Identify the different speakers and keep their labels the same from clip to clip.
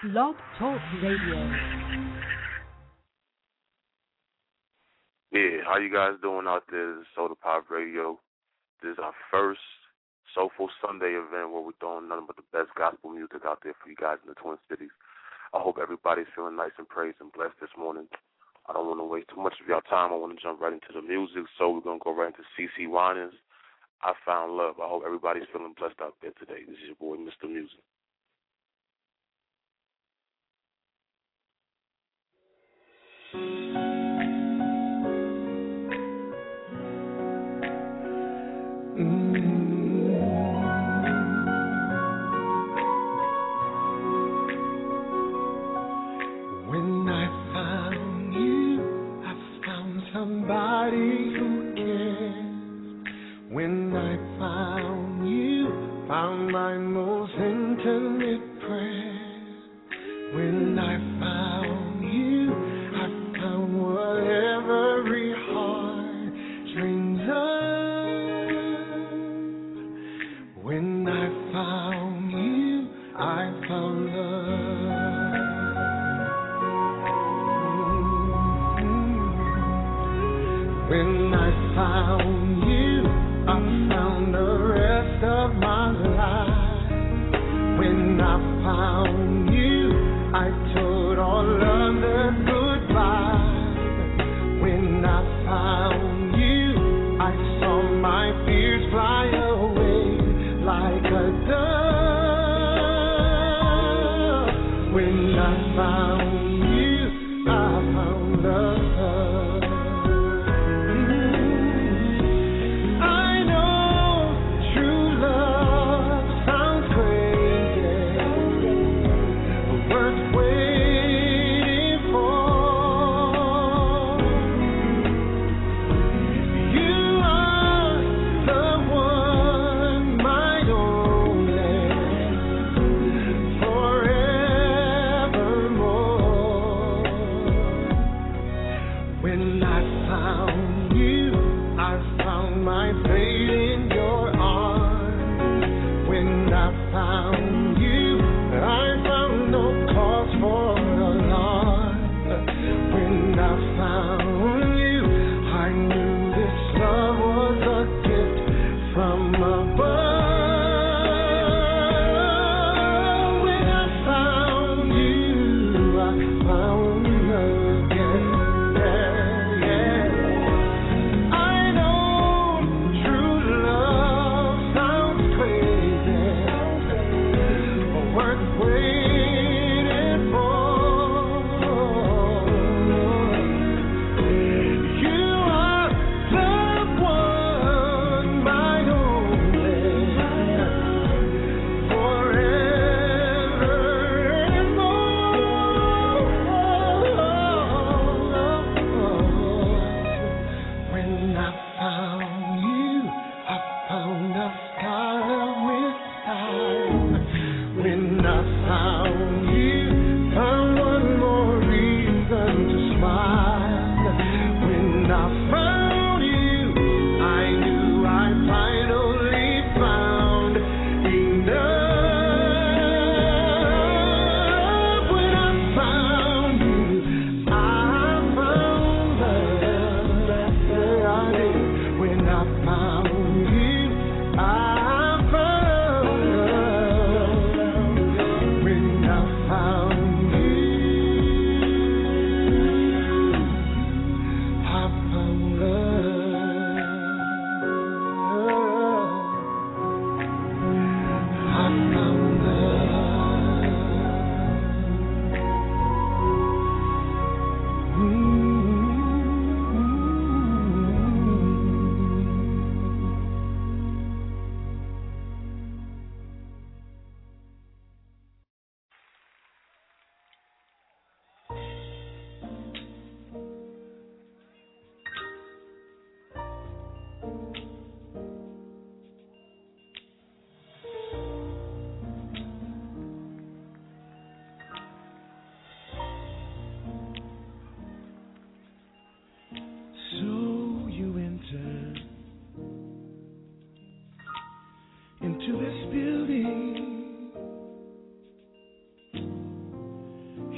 Speaker 1: Blog Talk Radio.
Speaker 2: Yeah, how you guys doing out there? This is Soda Pop Radio. This is our first Soulful Sunday event where we're throwing nothing but the best gospel music out there for you guys in the Twin Cities. I hope everybody's feeling nice and praised and blessed this morning. I don't want to waste too much of your time. I want to jump right into the music, so we're going to go right into CeCe Winans. I Found Love. I hope everybody's feeling blessed out there today. This is your boy, Mr. Music.
Speaker 3: When I found you, I found somebody who cares. When I found you, found my most intimate prayer. When I found you, I found what every heart dreams of. When I found you, I found love. When I found you, I found the rest of my life. When I found you, I told all others goodbye. When I found you, I saw my fears fly away like a dove. When I found you, I found love.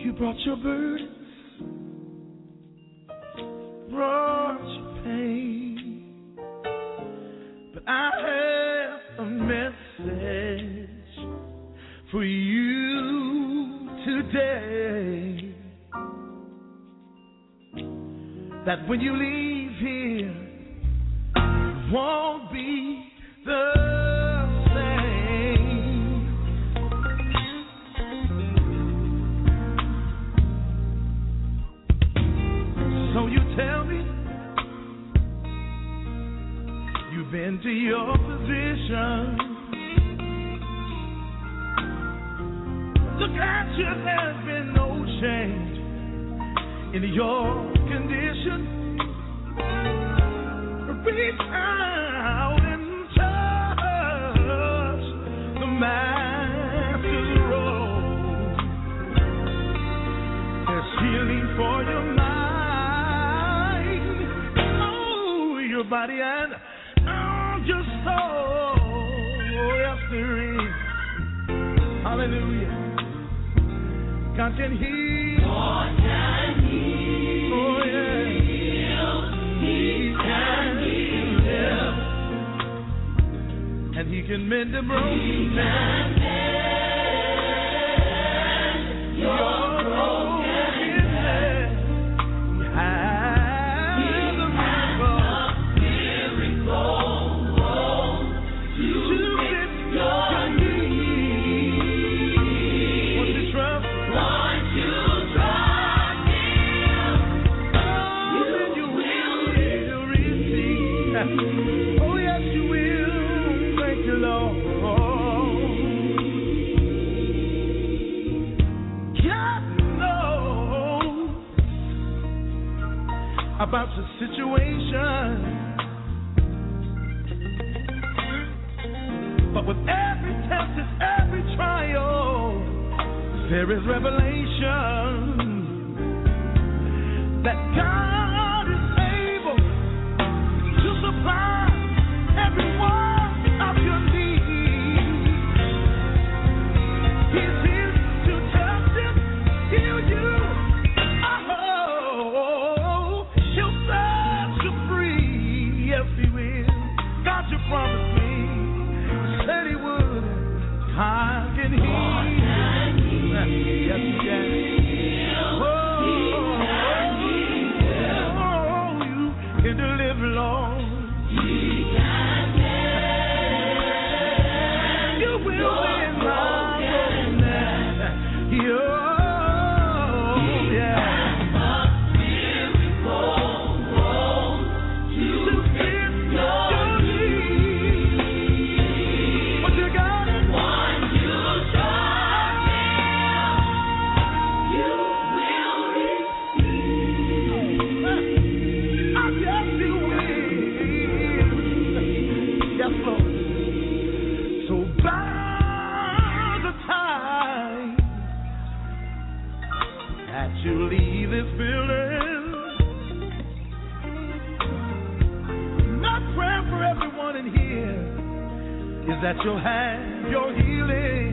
Speaker 3: You brought your burdens, brought your pain, but I have a message for you today, that when you leave here, it won't be the same. So you tell me you've been to your position. Look at you, there's been no change in your condition. Reach out and touch the Master's robe. There's healing for your mind, oh, your body and your soul. Yes, there is. Hallelujah. God can heal. God can heal. Oh, yeah. He can heal. And He can mend the broken. He can mend your brokenness. Has a miracle to fit your need. Want to trust? Oh, yes, you will. Thank you, Lord. God knows about the situation, but with every test and every trial, there is revelation that God is able to supply every one of your needs. He's here to touch you, heal you. Oh, He'll set you free. Yes, He will. God, you promised me. Said He would. I can heal. Yes, He can. You can deliver, Lord. You will win my brokenness. Yeah. To fit your needs. What you got? One you trust Him, you will receive. Yes, you will. Yes, Lord. So by the time that you leave this building, my prayer for everyone in here is that you'll have your healing.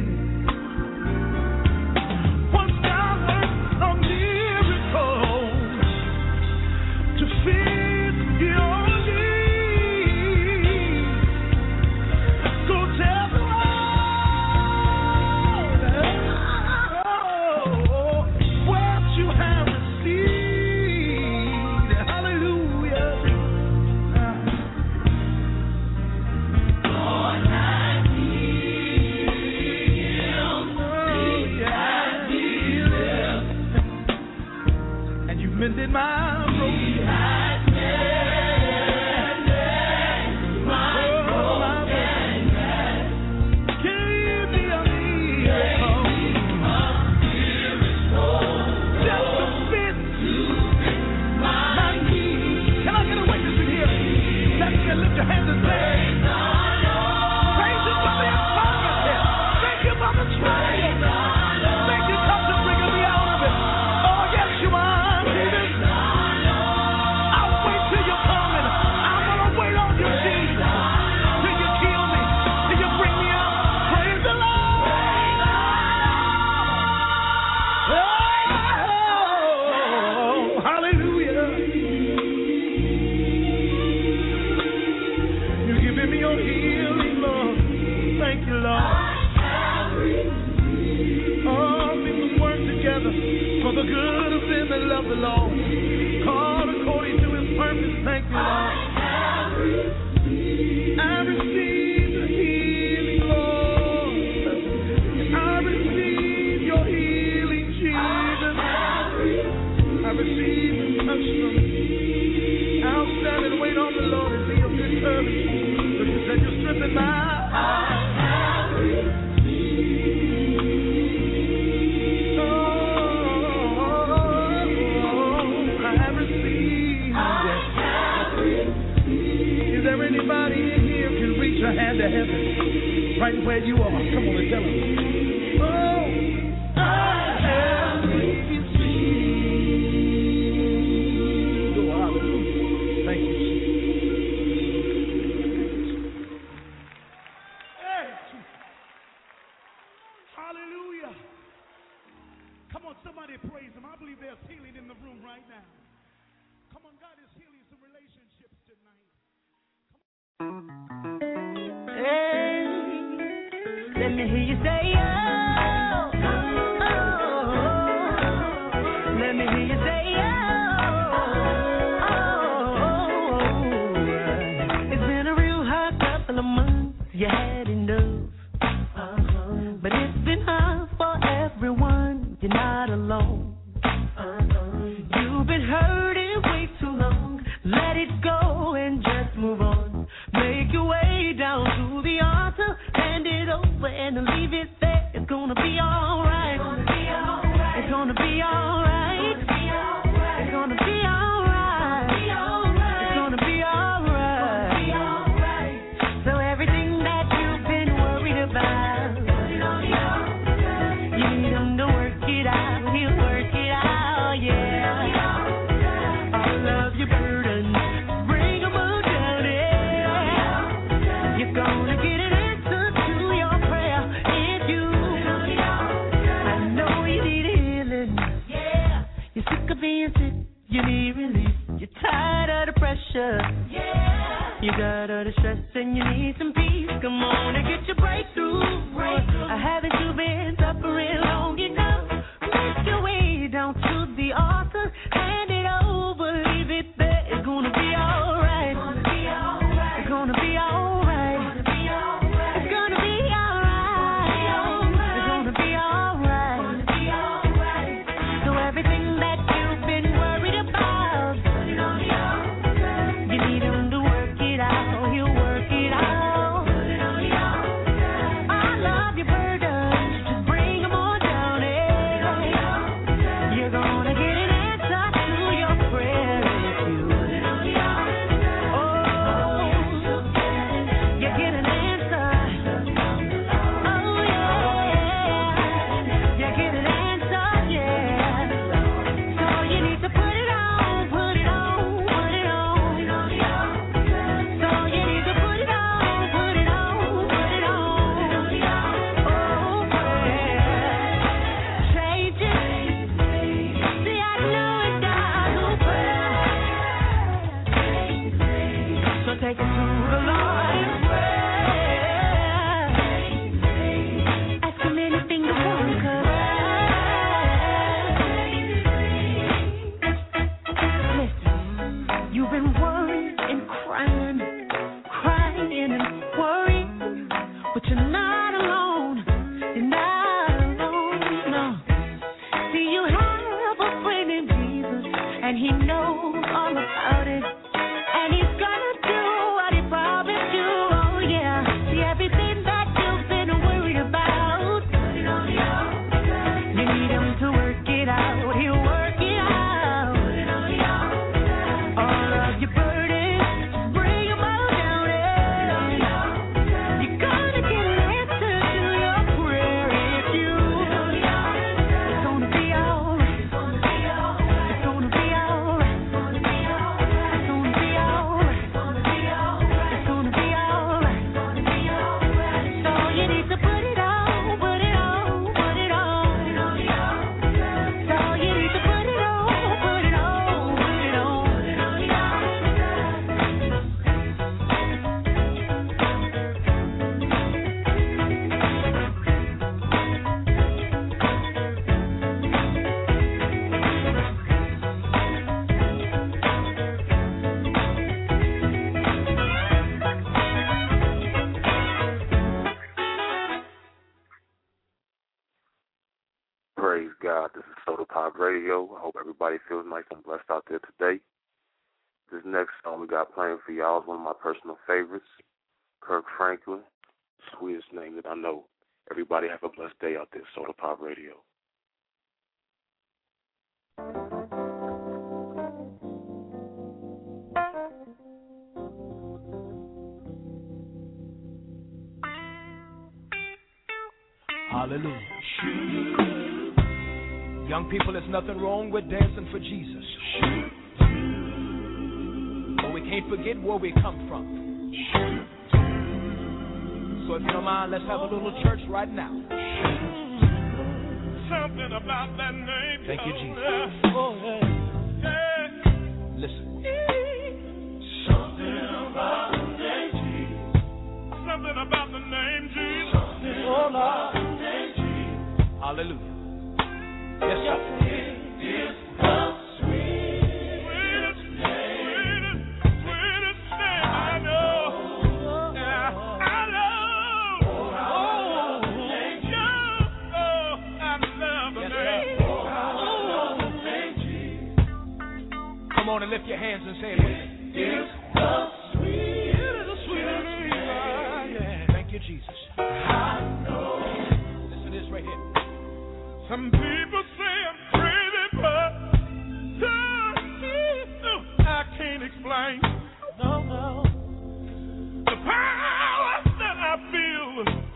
Speaker 3: Once God works a miracle to fit your needs, go tell the world what you have received. Hallelujah. Lord, has healed. He has healed. And you've mended my broken. Lift your hands and say, praise Him for the infirmity. Thank you for the trial. Thank you, come to bring me out of it. Oh, yes, you are. I that love the Lord, called according to his purpose. Thank you, Lord. I receive the healing, Lord. I receive your healing, Jesus. I receive the touch from you. I'll stand and wait on the Lord and be of good courage. But you said you're stripping my eyes. Anybody in here can reach a hand to heaven right where you are. Come on and tell them. Oh, I have received. Oh, hallelujah. Thank you, Jesus. Hey, hallelujah. Come on, somebody praise him. I believe there's healing in the room right now. Come on, God is healing some relationships tonight.
Speaker 1: Hey, let me hear you say, oh, oh, oh. Let me hear you say, oh, oh. It's been a real hard couple of months, you had enough. But it's been hard for everyone, you're not alone. You've been hurting way too long, let it go and just move on. Make your way down to the altar, hand it over and leave it there. It's gonna be alright. It's gonna be alright. It's gonna be alright. It's gonna be alright. So everything that you've been worried about, you need him to work it out. He'll work it out, yeah. All of your burdens, bring them all down, yeah. You're gonna get an answer to your prayer if you. I know you need healing. Yeah. You're sick of being sick. You need relief. You're tired of the pressure. Yeah. You got all the stress and you need some peace. Come on and get your breakthrough. Haven't you been suffering long enough? Make your way down to the altar. Hand it over. Leave it there. It's gonna be alright. It's gonna be alright. It's gonna be alright. It's gonna be alright. So everything that you've been worried about, you need him to work it out. He'll work it out. All of your burdens, just bring them on down, You're gonna get an answer to your prayer if you. Oh, you get an answer. Oh, yeah. You get an answer, yeah. So you need to put it on, put it on, put it on. So you need to put it on, put it on, put it on. Oh, prayer changes. See, I know it does. So take it to the Lord in prayer. Ask him anything you want, 'cause listen, you've been worried and crying and worrying, but you're not alone. You're not alone, no. See, you have a friend in Jesus, and he knows all about it. And he's gonna do what he promised you, oh yeah. See, everything that you've been worried about, you need him to work it out. He'll work it out. All of your burdens, bring them all down, You're gonna get an answer to your prayer if you. It's gonna be alright. It's gonna be alright. It's gonna be alright. It's
Speaker 2: God. This is Soda Pop Radio. I hope everybody feels nice and blessed out there today. This next song we got playing for y'all is one of my personal favorites, Kirk Franklin, sweetest name that I know. Everybody have a blessed day out there, Soda Pop Radio.
Speaker 4: Hallelujah. Young people, there's nothing wrong with dancing for Jesus. But we can't forget where we come from. So if you don't mind, let's have a little church right now.
Speaker 5: Something about that name.
Speaker 4: Thank you, Jesus.
Speaker 5: Oh, yeah.
Speaker 4: Listen.
Speaker 5: Something about the name Jesus. Something about the name Jesus. Oh, Lord.
Speaker 4: Hallelujah. Yes, sir.
Speaker 5: It is the sweetest name I know. Yeah, I know. I love the name.
Speaker 4: Come on and lift your hands and say it with me.
Speaker 5: It's the sweetest name.
Speaker 4: Thank you, Jesus.
Speaker 5: I know.
Speaker 4: Listen to this right here.
Speaker 5: Some people say I'm crazy, but I can't explain. No. The power that I feel,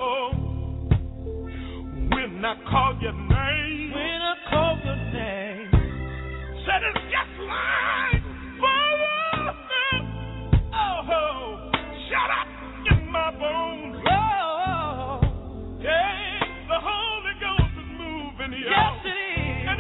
Speaker 5: when I call your name. When I call your name. Said it's just like fire. Oh, shut up in my bones. Oh, yeah, the Holy Ghost is moving, y'all. Yes, it is. And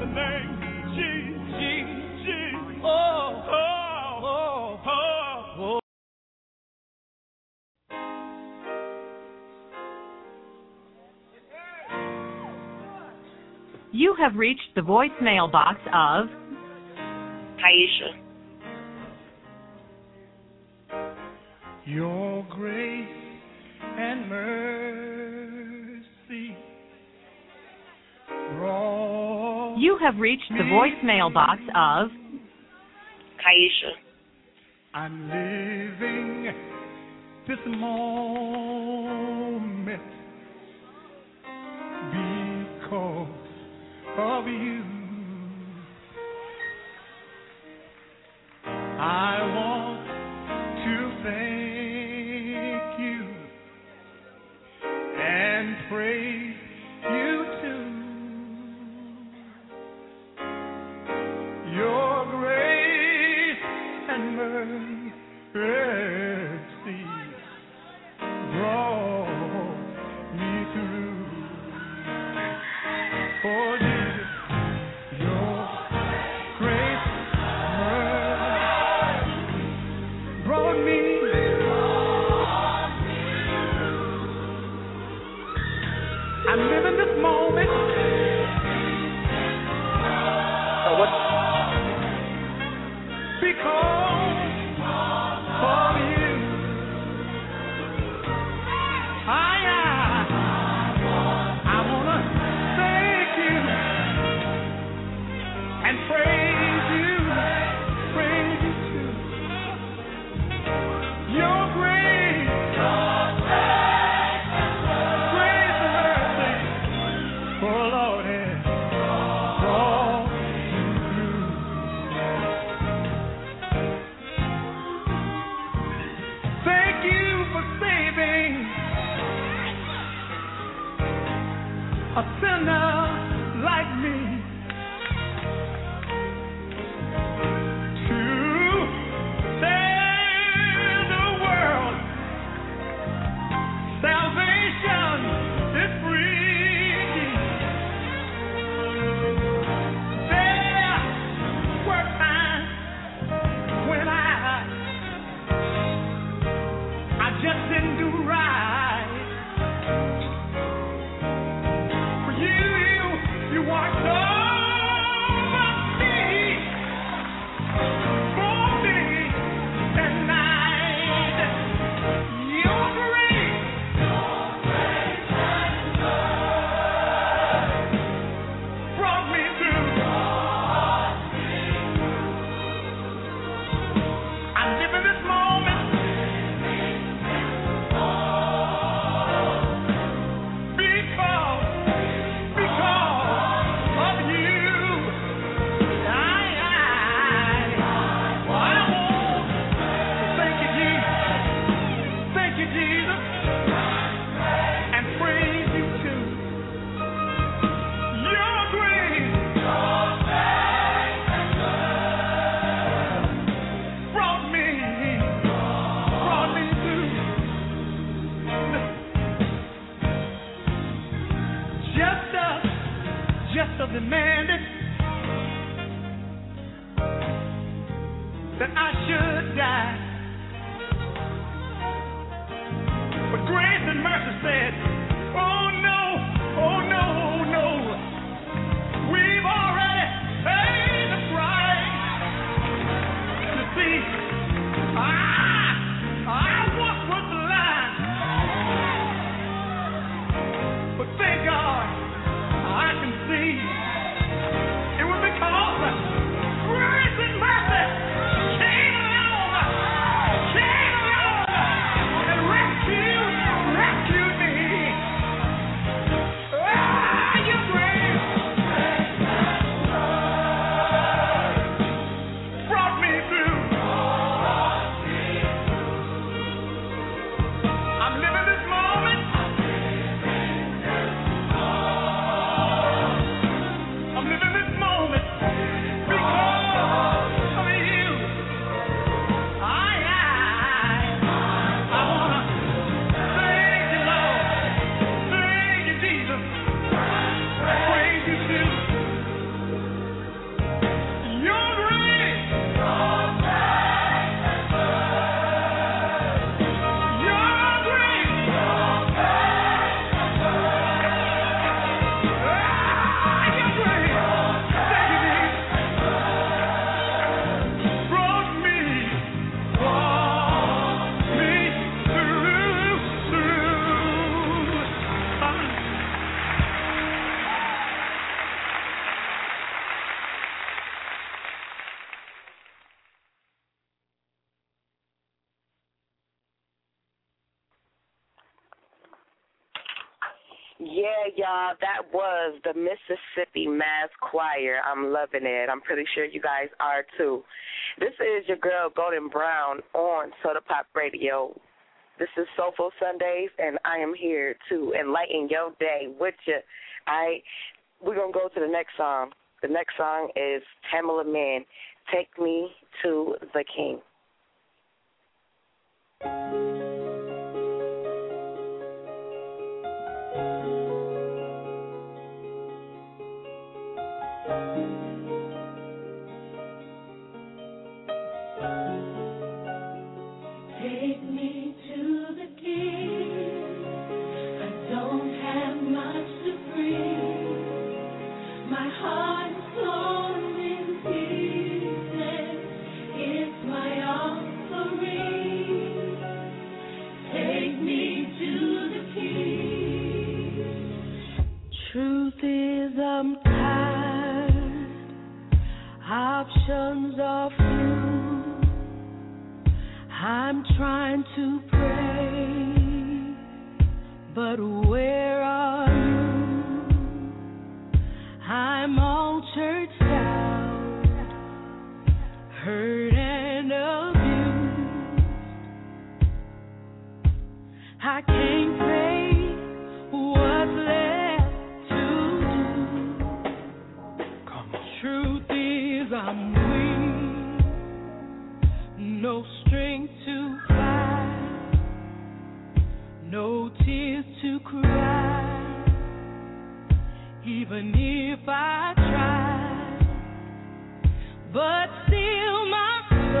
Speaker 5: the name Jesus. Oh, oh, oh, oh.
Speaker 6: You have reached the voicemail box of
Speaker 7: Aisha.
Speaker 5: Your grace and mercy brought
Speaker 6: You have reached the voicemail box of
Speaker 7: Aisha.
Speaker 5: I'm living this moment because of you. I want to thank you and praise you too. Your grace and mercy brought me through. Oh, Jesus, your grace and mercy brought me. I'm living this moment. Because of you. I wanna thank you and praise you too. Your grace and mercy, oh Lord, has brought me through. Thank you for saving a sinner like me. To save the world, salvation is free. There were times when I just didn't do right. For you watched over me, for me at night. Your grace brought me through. I'm living this moment because of you. I want to thank you, Jesus. Thank you, Jesus, and praise you too. Your grace brought me through. Just demanded that I should die. But grace and mercy said, oh no, no. We've already paid the price. You see, I once was blind, but thank God I can see. It was because grace and mercy came along and rescued me.
Speaker 7: Okay, y'all, that was the Mississippi Mass Choir. I'm loving it. I'm pretty sure you guys are too. This is your girl Golden Brown on Soda Pop Radio. This is Soulful Sundays, and I am here to enlighten your day with you. We're going to go to the next song. The next song is Tamela Mann, Take Me to the King.
Speaker 1: Take me to the King. I don't have much to bring. My heart is torn in pieces. It's my offering. Take me to the King. Truth is, I'm tired. Options are few. I'm trying to pray, but where are you? I'm all churched out, hurt and abused. I can't say what's left to do. Come on. Truth is, I'm weak, no strength to fight, no tears to cry, even if I try, but still my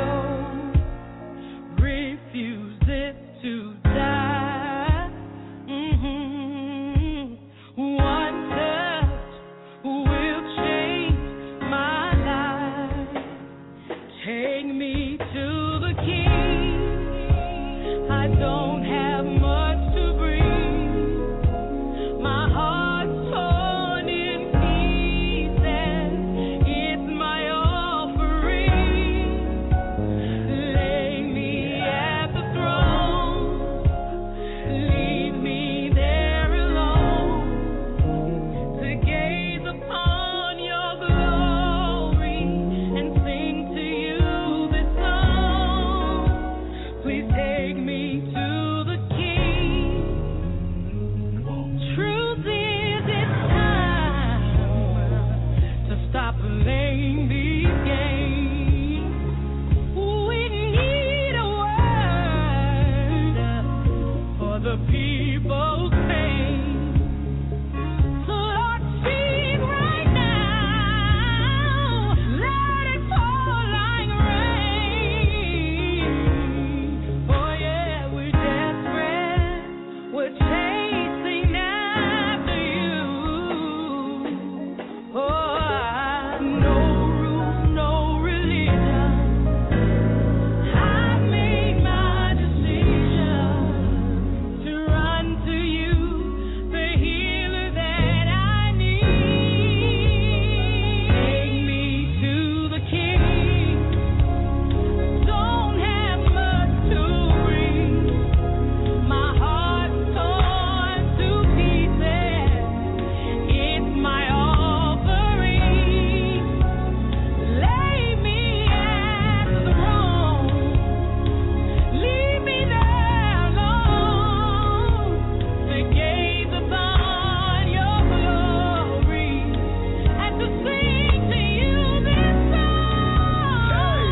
Speaker 1: soul refuses to die. One touch will change my life. Take me to the King. I don't have much to bring. My heart's torn in pieces. It's my offering. Lay me at the throne. Leave me there alone to gaze upon your glory and sing to you this song. Please take me to the King. Truth is, it's time to stop playing these games. We need a word for the people's pain. So Lord, speak right now. Let it fall like rain. Oh yeah, we're desperate. We're chasing after you. Oh, no rules, no religion. I've made my decision to run to you, the healer that I need. Take me to the King. Don't have much to bring. My heart's torn to pieces. It's my offering. Lay me at the throne. Leave me there alone to gaze upon your glory and to sing to you this song.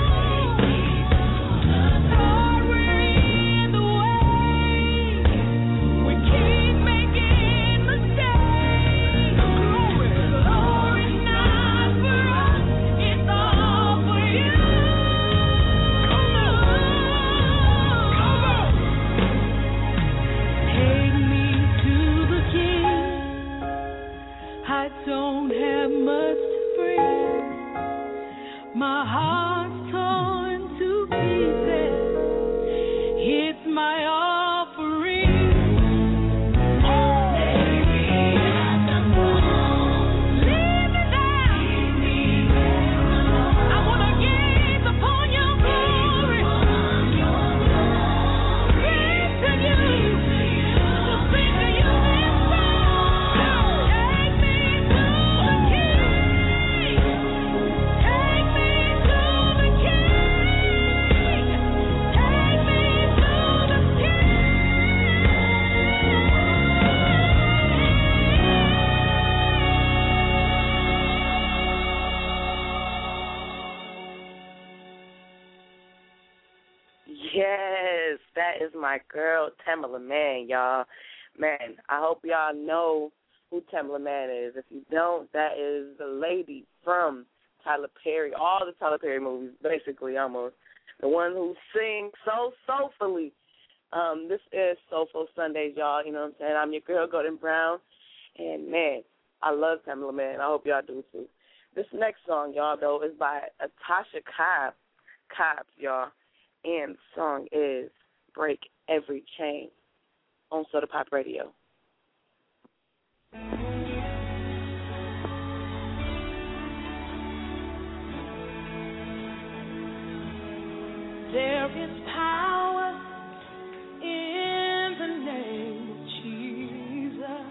Speaker 1: Lord, we're in the way. We keep making mistakes. Glory's not for us, it's all for you. Take me to the King. I don't have much to bring. My heart's torn to pieces. It's my offering. Leave me there. I want to gaze upon your glory. Sing to you. To sing to you this song.
Speaker 7: Yes, that is my girl, Tamela Mann, y'all. Man, I hope y'all know who Tamela Mann is. If you don't, that is the lady from Tyler Perry, all the Tyler Perry movies, basically, almost. The one who sings so soulfully. This is Soulful Sundays, y'all. You know what I'm saying? I'm your girl, Golden Brown. And, man, I love Tamela Mann. I hope y'all do, too. This next song, y'all, though, is by Tasha Cobbs, y'all. And the song is Break Every Chain on Soda Pop Radio.
Speaker 1: There is power in the name of Jesus.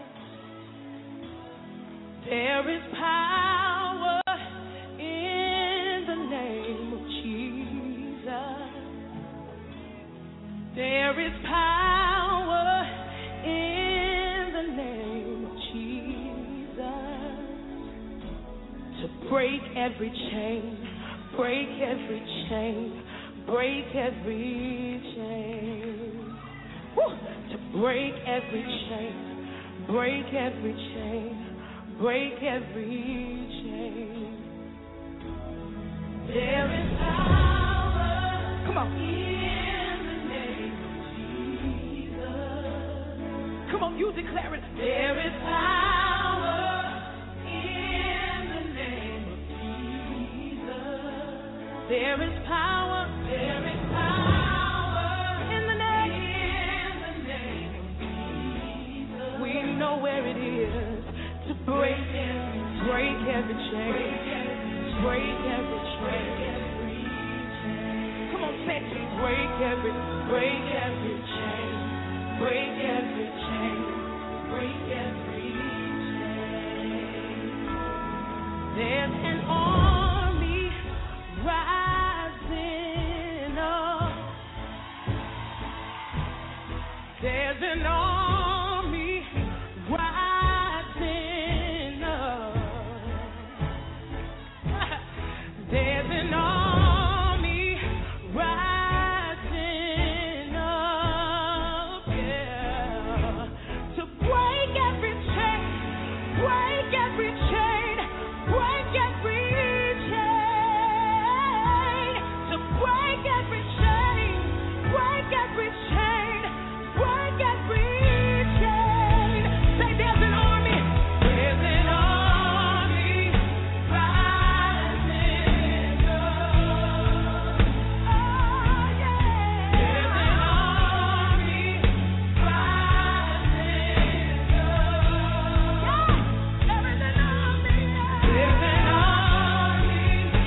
Speaker 1: There is power in the name of Jesus. There is power in the name of Jesus to break every chain, break every chain. Break every chain. Woo! To break every chain. Break every chain. Break every chain. There is power. Come on. In the name of Jesus. Come on, you declare it. There is power in the name of Jesus. There is power. There is power in the name of Jesus. We know where it is to break every chain. Break every chain. Come on, say it. Break every chain. Break every chain. Break every chain. There's an army rising up. There's an army rising up. There's an army rising up, yeah, to break every chain, break every chain, break every chain, to break every chain, break every chain, break every chain. Say there's an army rising up. Oh yeah. There's an army rising up. Yeah. There is an army. There's an army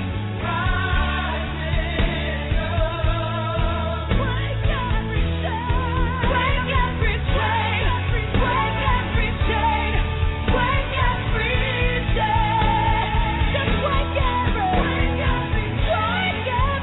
Speaker 1: rising up. Break every chain. Break every chain. Break every chain. Break every chain. Just break every. Break every chain.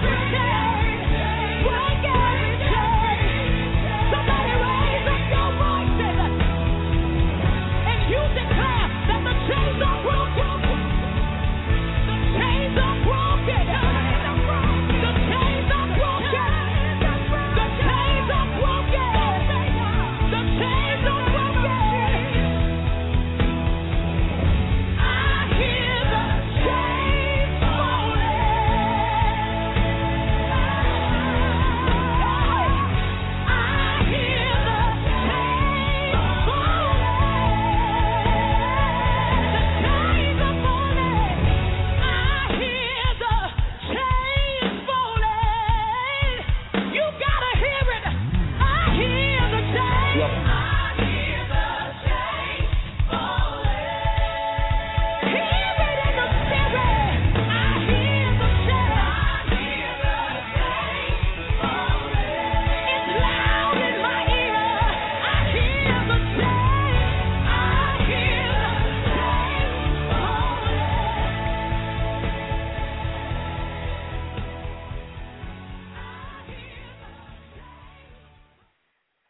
Speaker 1: Break every chain. Somebody raise up your voices and you declare that the chains are broken. The chains are broken. The chains are broken. The chains are broken. The chains are broken. I hear the chains falling. I hear the chains falling. The chains are falling. I hear the chains falling. You gotta hear it. I hear the chains. I hear the chains falling. Hear it in the spirit. I hear the chains. I hear the chains falling. It's loud in my ear. I hear the chains. I hear the chains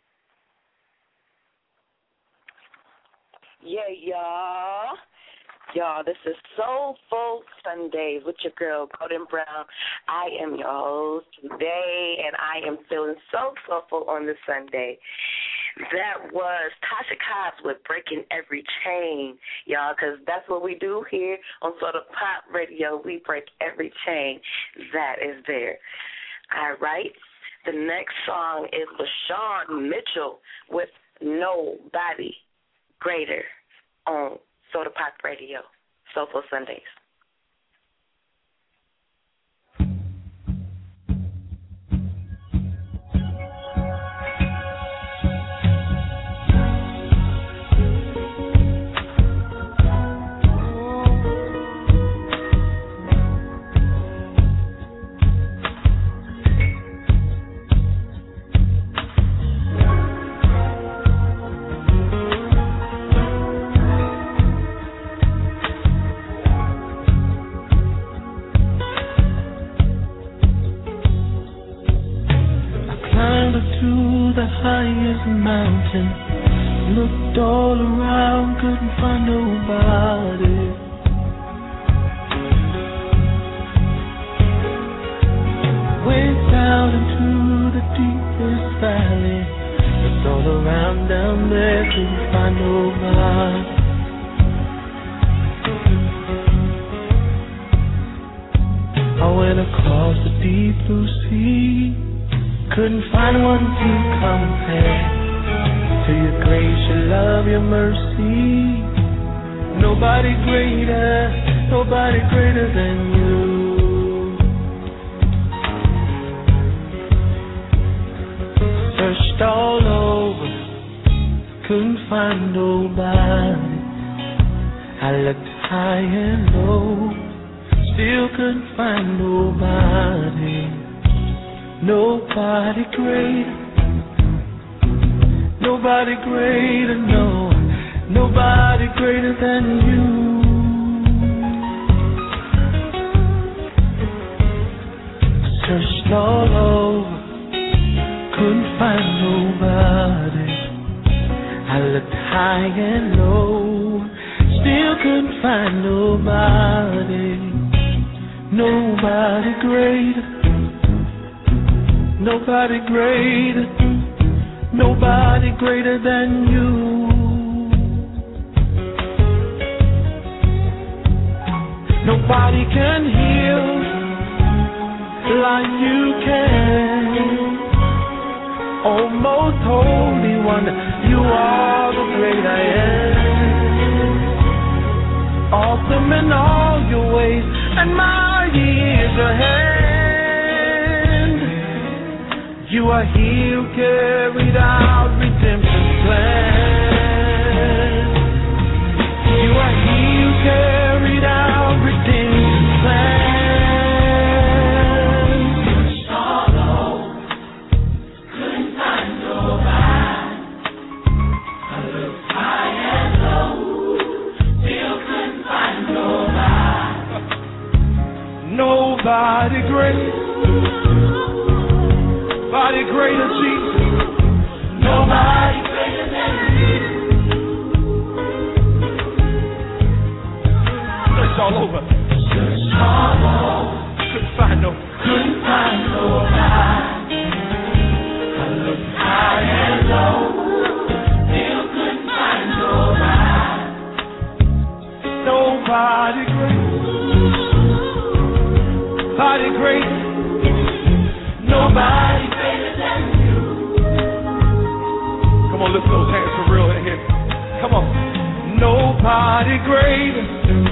Speaker 7: Yeah, y'all. Y'all, this is Soulful Sundays with your girl, Golden Brown. I am your host today, and I am feeling so soulful on this Sunday. That was Tasha Cobbs with Breaking Every Chain, y'all, because that's what we do here on Soda Pop Radio. We break every chain that is there. All right. The next song is LaShawn Mitchell with Nobody Greater on Soda Pop Radio, Soulful Sundays.
Speaker 3: Highest mountain, looked all around, couldn't find nobody. Went down into the deepest valley, looked all around down there, couldn't find nobody. I went across the deep blue sea, couldn't find one to compare to your grace, your love, your mercy. Nobody greater than you. Searched all over, couldn't find nobody. I looked high and low, still couldn't find nobody. Nobody greater, no, nobody greater than you. Searched all over, couldn't find nobody. I looked high and low, still couldn't find nobody. Nobody greater. Nobody greater than you. Nobody can heal like you can. Oh, most holy one, you are the great I am. Awesome in all your ways, and mighty is your hand. You are He who carried out redemption's plan. You are He who carried out redemption's plan. Sorrow, couldn't find nobody. I looked high and low, still couldn't find nobody. Nobody great. Nobody greater, Jesus. Nobody greater than you. Search all over. Search all over. Couldn't find nobody. I looked high and low, still couldn't find nobody. Nobody great. Nobody great. Nobody. Come on, lift those hands for real in here. Come on. Nobody greater.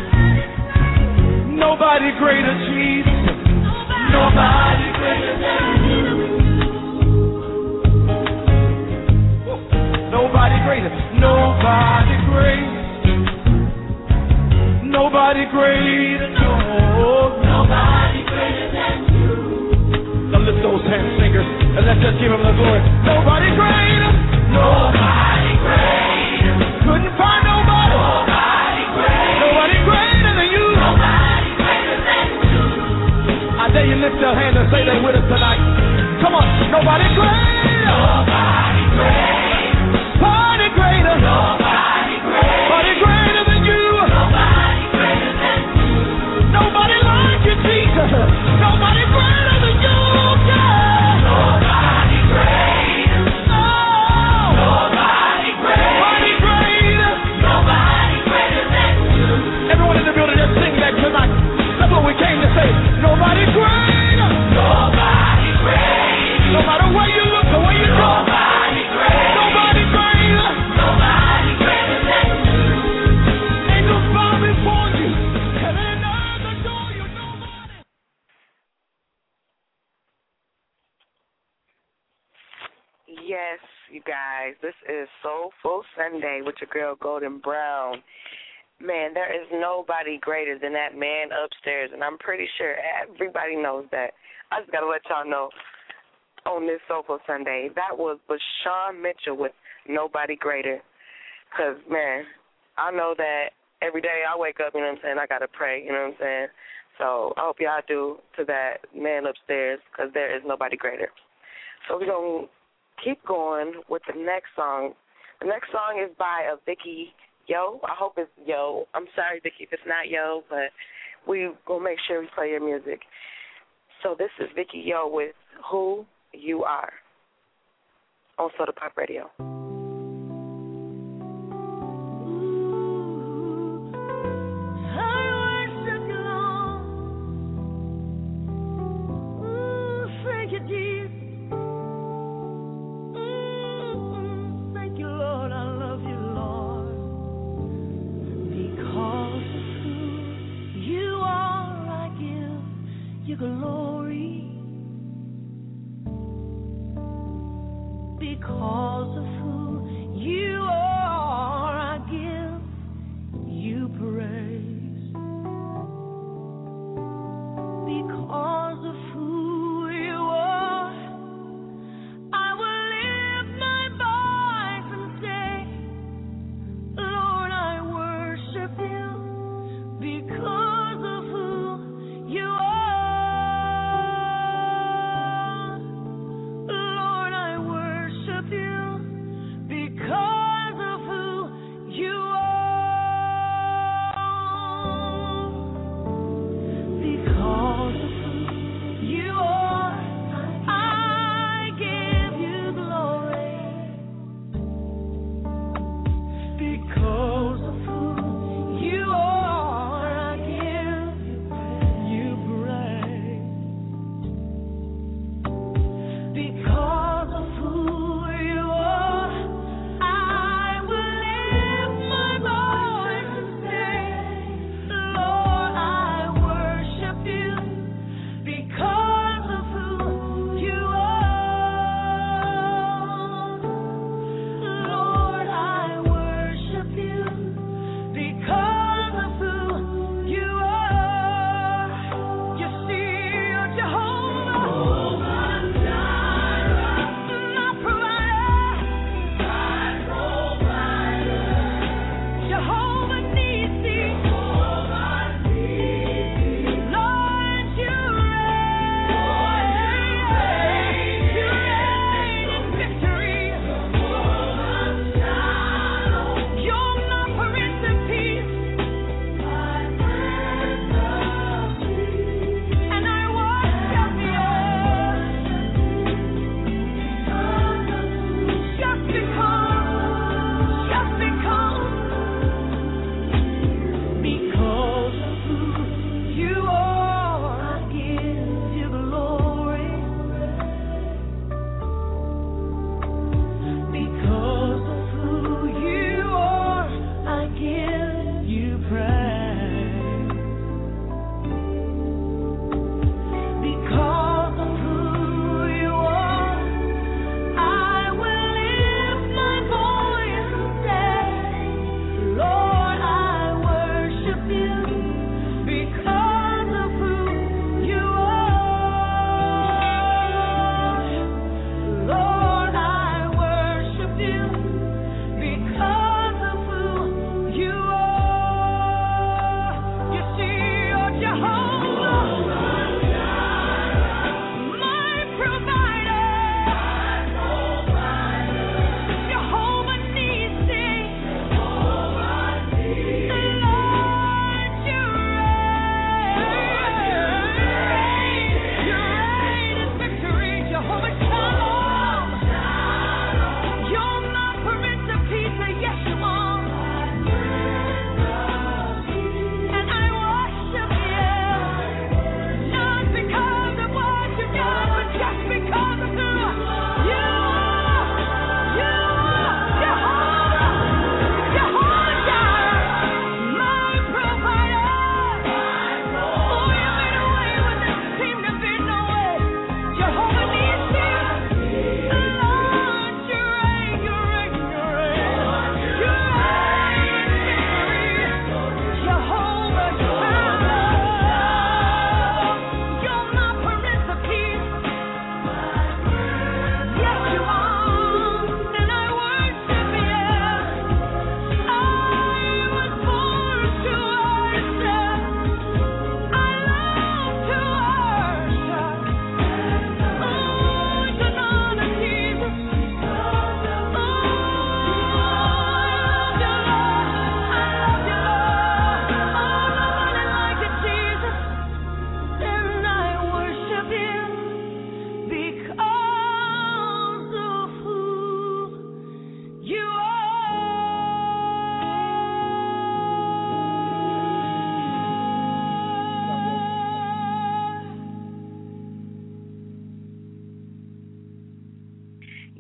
Speaker 3: Nobody greater, Jesus. Nobody greater than you. Nobody greater. Nobody greater. Nobody greater. No. Nobody greater than you. Now lift those hands, singers, and let's just give Him the glory. Nobody greater. Nobody greater. Couldn't find nobody. Nobody greater. Nobody greater than you. Nobody greater than you. I dare you lift your hand and say that with us tonight. Come on. Nobody greater. Nobody greater. Nobody greater. Nobody greater. Nobody greater than you. Nobody greater.
Speaker 7: you guys. This is Soulful Sunday with your girl Golden Brown. Man, there is nobody greater than that man upstairs, and I'm pretty sure everybody knows that. I just got to let y'all know on this Soulful Sunday, that was Sean Mitchell with Nobody Greater. Because, man, I know that every day I wake up, you know what I'm saying, I got to pray, you know what I'm saying. So I hope y'all do to that man upstairs, because there is nobody greater. So we're going to keep going with the next song. The next song is by Vicky Yo. I hope it's Yo. I'm sorry, Vicky, if it's not Yo, but we will make sure we play your music. So this is Vicky Yo with Who You Are on Soda Pop Radio.
Speaker 1: Glory, because of who you are, I give you praise. Because of who you are, I will lift my voice and say, Lord, I worship you because of who you are.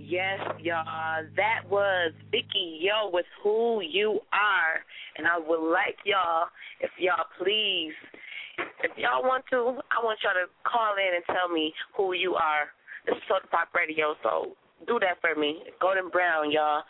Speaker 7: Yes, y'all. That was Vicky Yo with Who You Are. And I would like y'all, if y'all please, if y'all want to, I want y'all to call in and tell me who you are. This is Soda Pop Radio, so do that for me. Golden Brown, y'all.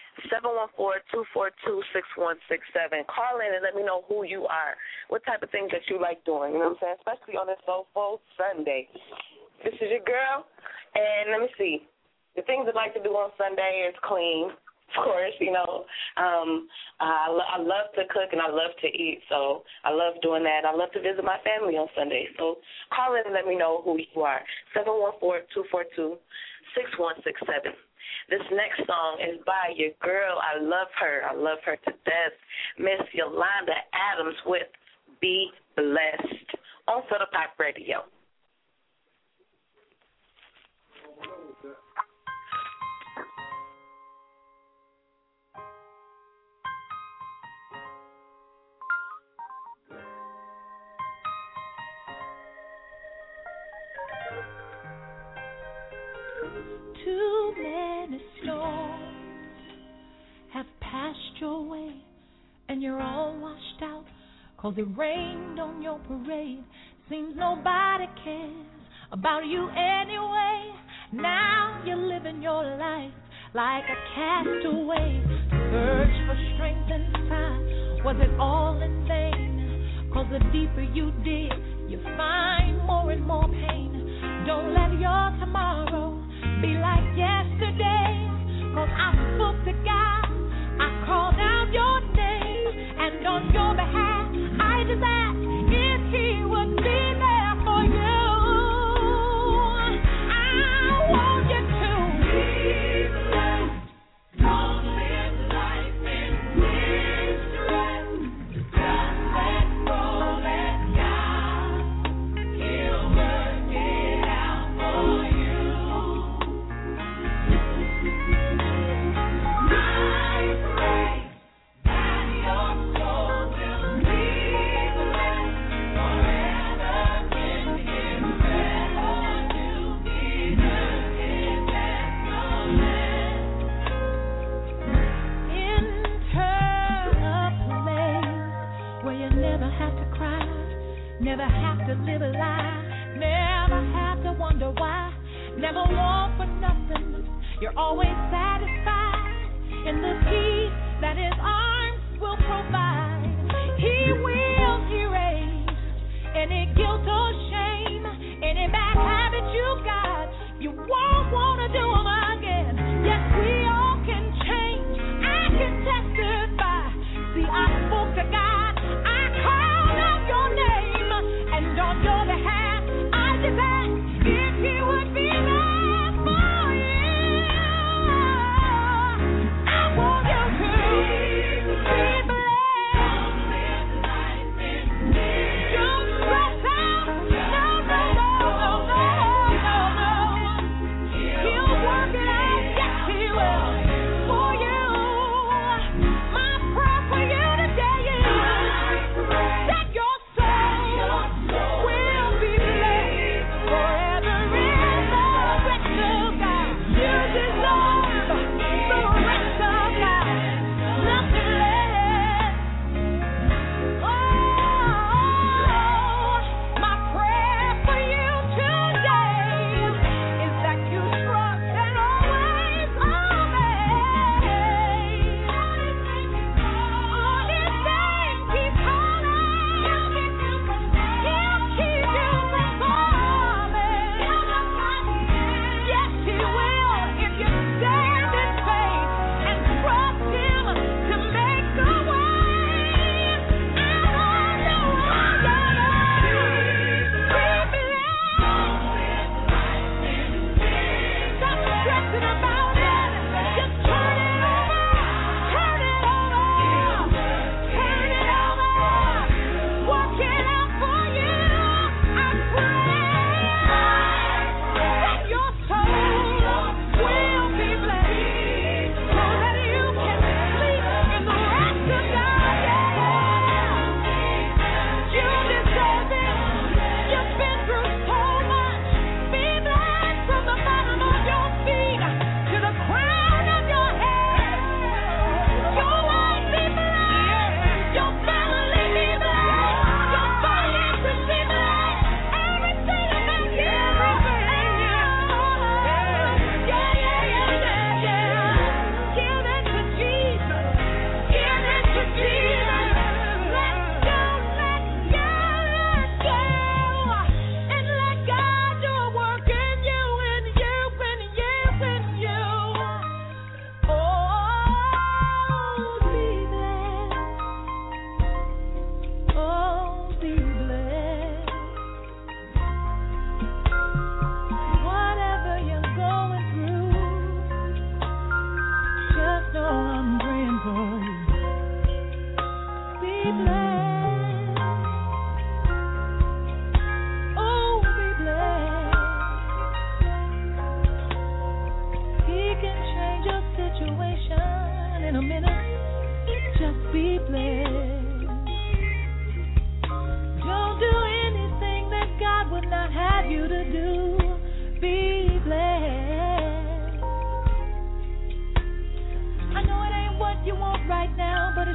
Speaker 7: 714-242-6167. Call in and let me know who you are. What type of things that you like doing, you know what I'm saying? Especially on this Soulful Sunday. This is your girl, and let me see. The things I like to do on Sunday is clean, of course, you know. I love to cook and I love to eat, so I love doing that. I love to visit my family on Sunday. So call in and let me know who you are. 714-242-6167. This next song is by your girl. I love her. I love her to death. Miss Yolanda Adams with Be Blessed on Soda Pop Radio.
Speaker 8: Too many storms have passed your way, and you're all washed out, 'cause it rained on your parade. Seems nobody cares about you anyway. Now you're living your life like a castaway. Search for strength and find, was it all in vain? 'Cause the deeper you dig, you find more and more pain. Don't let your tomorrow be like yesterday, 'cause I spoke to God, I called out your name, and on your behalf, I just asked if He would be there for you. I want you to be blessed. Don't live life in misery. Just let go, let God. He'll work it out for you. Never have to live a lie, never have to wonder why, never want for nothing. You're always satisfied in the peace that His arms will provide. He will erase any guilt or shame, any bad habit you got. You won't want to do them again. Yes, we all can change. I can testify. See, I spoke to God. I called out your name. And on your behalf, I just asked if He would be there for you. I want you to be blessed.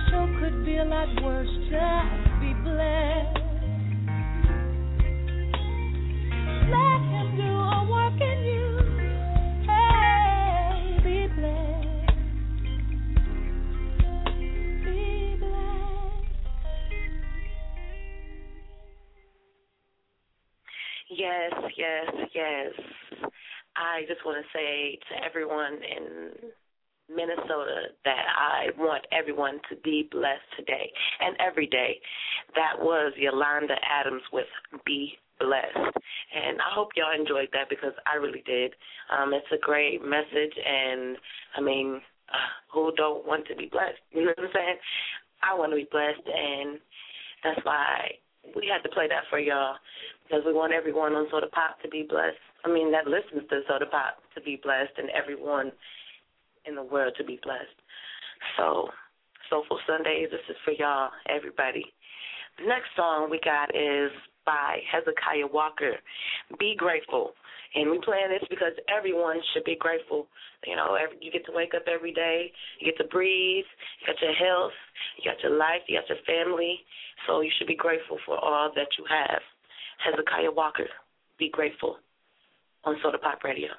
Speaker 8: sure could be a lot worse. Just be blessed. Let him do a work in you. Hey, be blessed. Be blessed.
Speaker 7: Yes, yes, yes. I just want to say to everyone in Minnesota that I want everyone to be blessed today and every day. That was Yolanda Adams with Be Blessed. And I hope y'all enjoyed that because I really did. It's a great message, and, I mean, who don't want to be blessed? You know what I'm saying? I want to be blessed, and that's why we had to play that for y'all because we want everyone on Soda Pop to be blessed. I mean, that listens to Soda Pop to be blessed and everyone in the world to be blessed. So, Soulful Sundays, this is for y'all, everybody. The next song we got is by Hezekiah Walker, Be Grateful. And we playing this because everyone should be grateful. You know, you get to wake up every day. You get to breathe. You got your health. You got your life. You got your family. So you should be grateful for all that you have. Hezekiah Walker, Be Grateful on Soda Pop Radio.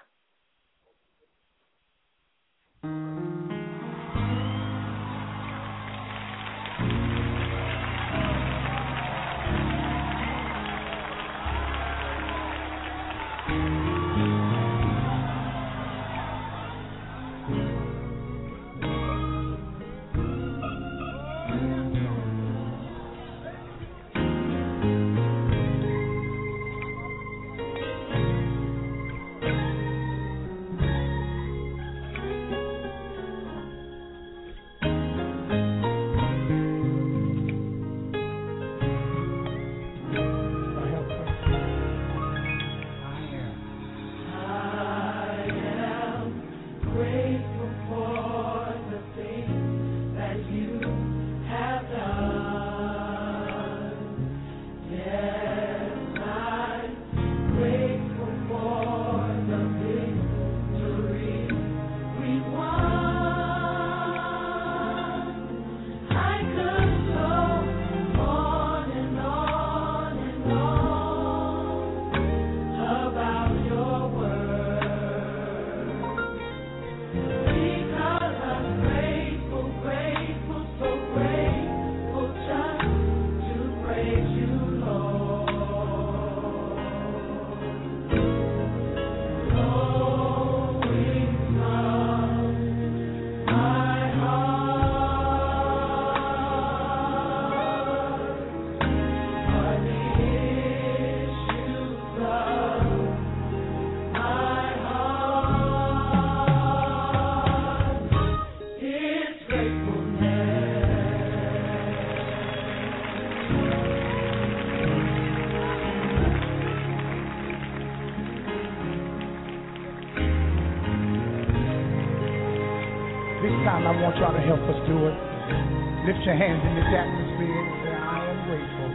Speaker 9: I want y'all to help us do it. Lift your hands in this atmosphere and say, I am grateful.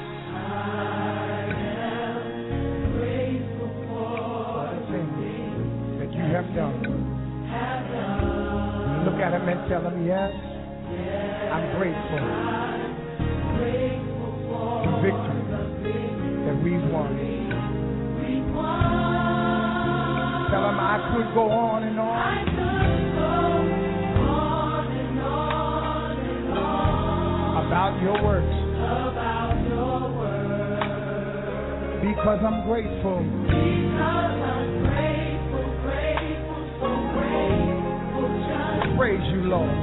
Speaker 9: I am grateful for the things that you have done. Look at them and tell them, yes, I'm grateful for the victory that we've won. Tell them I could go on and on. About your works. Because I'm grateful. So grateful. Praise you, Lord.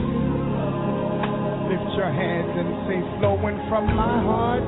Speaker 9: Lift your hands and say, flowing from my heart.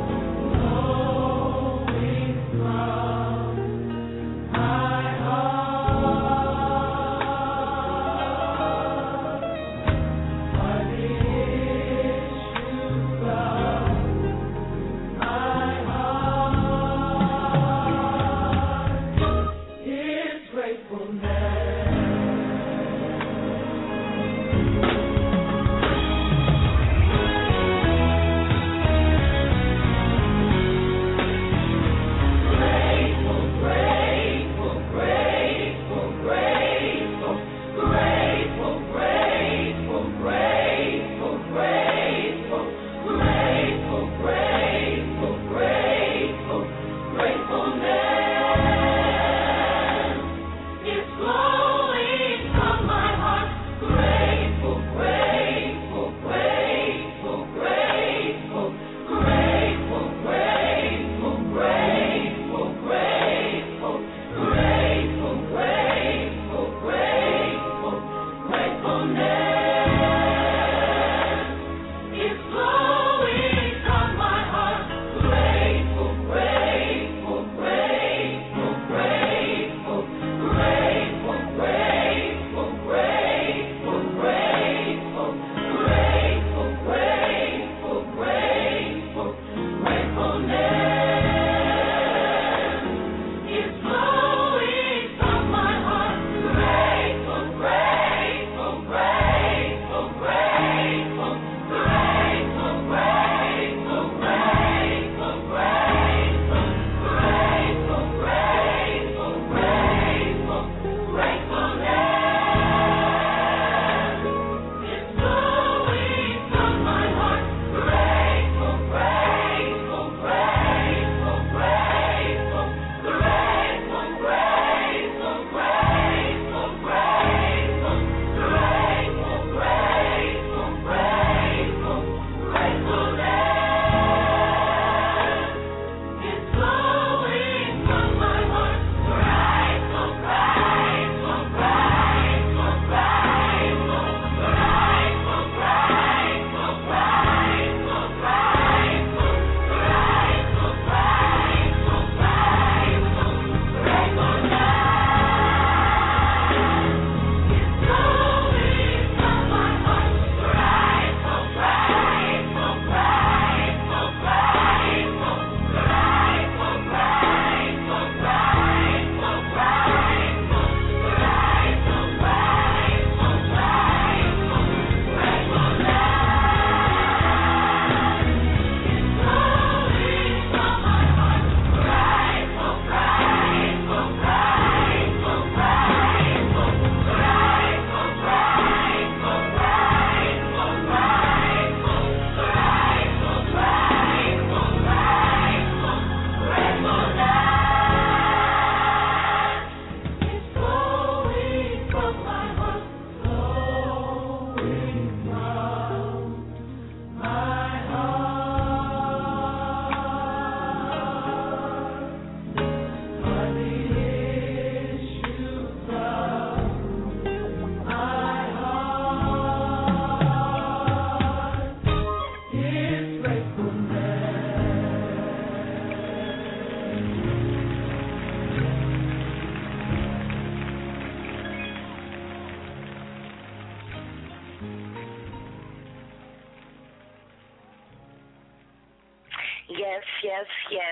Speaker 7: Yes.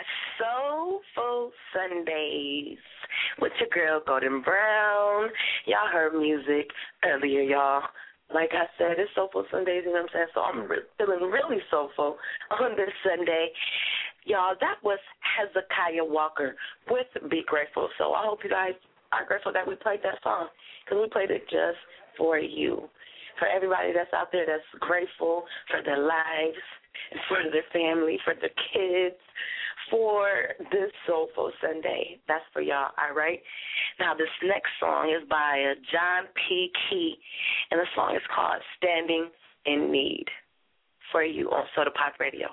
Speaker 7: Soulful Sundays with your girl Golden Brown. Y'all heard music earlier, y'all. Like I said, it's Soulful Sundays, you know what I'm saying? So I'm feeling really soulful on this Sunday. Y'all, that was Hezekiah Walker with Be Grateful. So I hope you guys are grateful that we played that song, because we played it just for you. For everybody that's out there that's grateful for their lives, for their family, for their kids, for this Soulful Sunday. That's for y'all, all right? Now, this next song is by John P. Key, and the song is called Standing in Need, for you on Soda Pop Radio.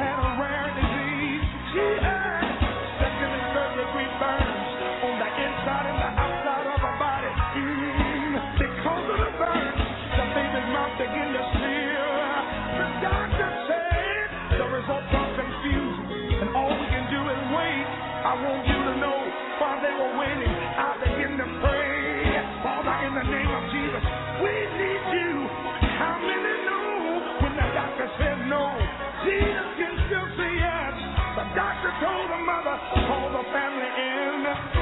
Speaker 3: Inside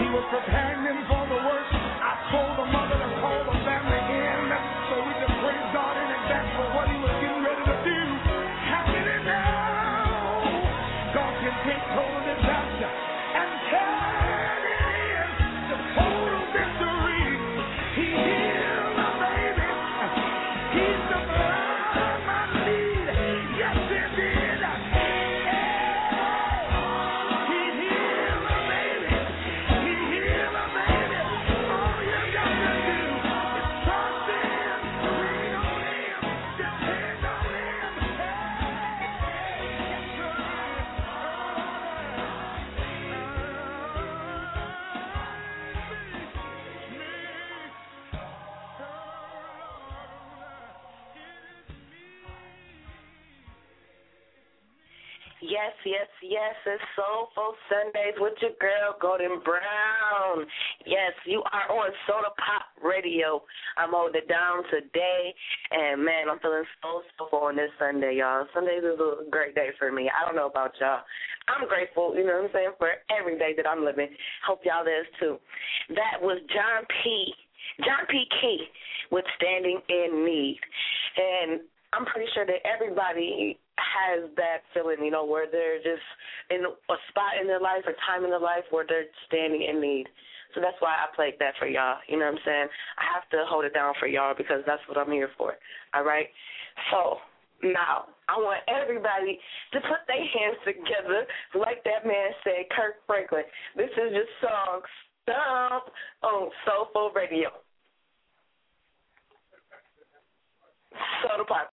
Speaker 9: he was preparing them for the worst, I told the mother to call the family in so we could praise God in advance for what he was getting ready to do. How many know God can take total disaster and turn it into total victory? He healed my baby. He's the blood of my need. Yes, he did. He healed my baby. He healed my baby. All you got to do is trust him, lean on him, depend on him.
Speaker 7: Yes, yes, yes. It's Soulful Sundays with your girl, Golden Brown. Yes, you are on Soda Pop Radio. I'm holding it down today, and, man, I'm feeling so soulful on this Sunday, y'all. Sundays is a great day for me. I don't know about y'all. I'm grateful, you know what I'm saying, for every day that I'm living. Hope y'all is, too. That was John P. Key with Standing in Need. And I'm pretty sure that everybody has that feeling, you know, where they're just in a spot in their life or time in their life where they're standing in need. So that's why I played that for y'all. You know what I'm saying? I have to hold it down for y'all because that's what I'm here for. All right? So now I want everybody to put their hands together like that man said, Kirk Franklin. This is your song, Stomp, on Soulful Radio. Soda Pop.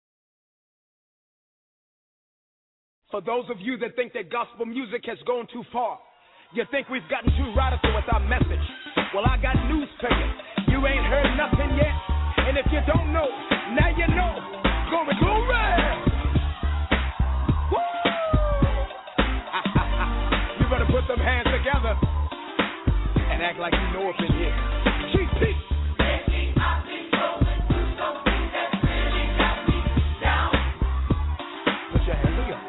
Speaker 4: For those of you that think that gospel music has gone too far, you think we've gotten too radical with our message. Well, I got news for you. You ain't heard nothing yet. And if you don't know, now you know. Glory, glory! Woo! You better put them hands together and act like you know up in here. GP! Put your hands together.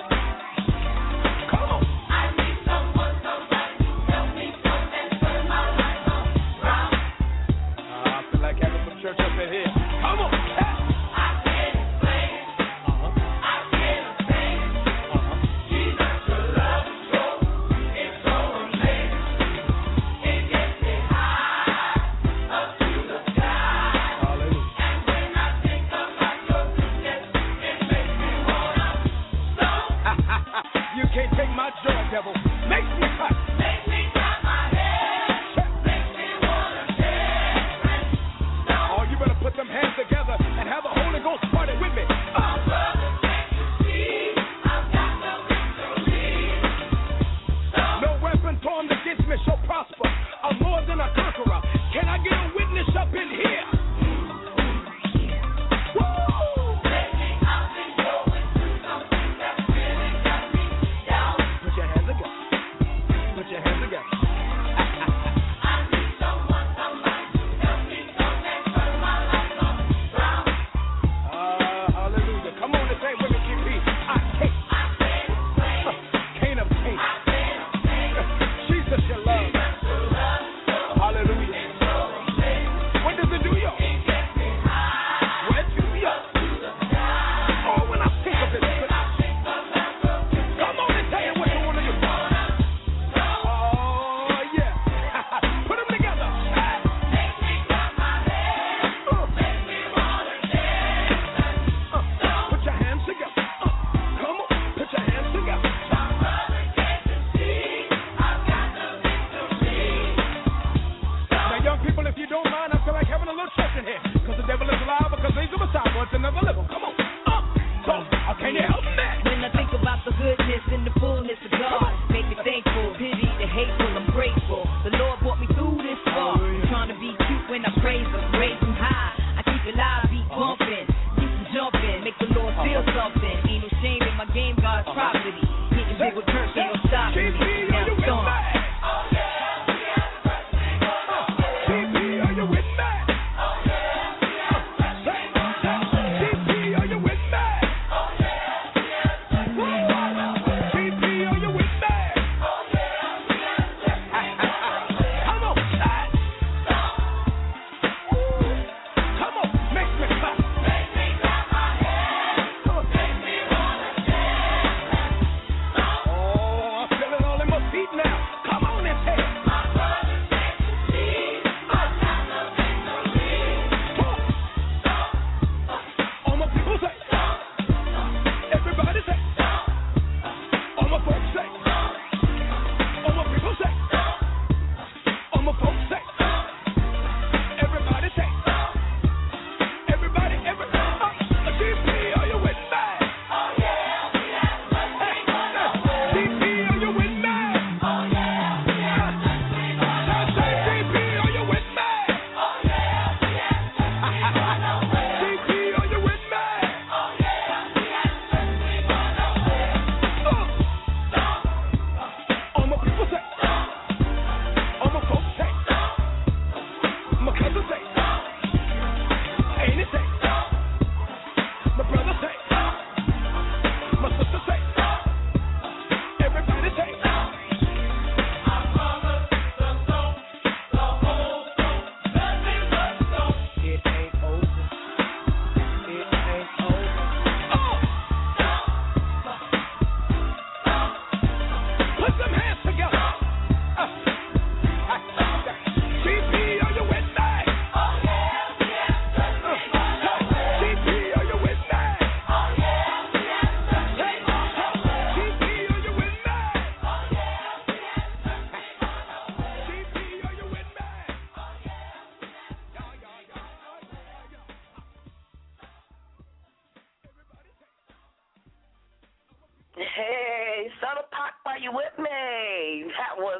Speaker 4: Church up in here. Come on. I can't explain. I can't explain. Jesus, your love is so, it's so amazing. It gets me high up to the sky. Hallelujah. And when I think about your goodness, it makes me wanna stomp. You can't take my joy, devil. Makes me hot. Makes me clap my hands. Makes me wanna dance. You better put them hands together and have the Holy Ghost party with me. My brother, can't you see? I've got the victory. No weapon formed against me shall prosper. I'm more than a conqueror. Can I get a witness up in here? Woo! Lately I've been going through something that really got me down. Put your hands together. Put your hands together.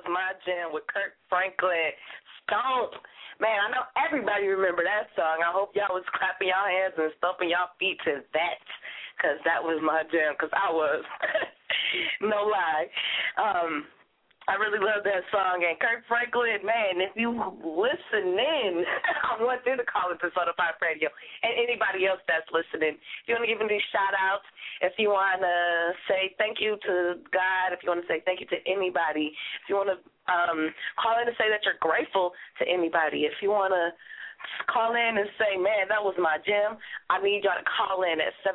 Speaker 7: was My Jam with Kirk Franklin. Stomp. Man, I know everybody remember that song. I hope y'all was clapping y'all hands and stomping y'all feet to that, because that was my jam, because I was. No lie. I really love that song. And Kirk Franklin, man, if you listening, I want you to call it the Soda Pop Radio. And anybody else that's listening, if you want to give them these shout-outs, if you want to say thank you to God, if you want to say thank you to anybody, if you want to call in and say that you're grateful to anybody, if you want to call in and say, man, that was my jam, I need y'all to call in at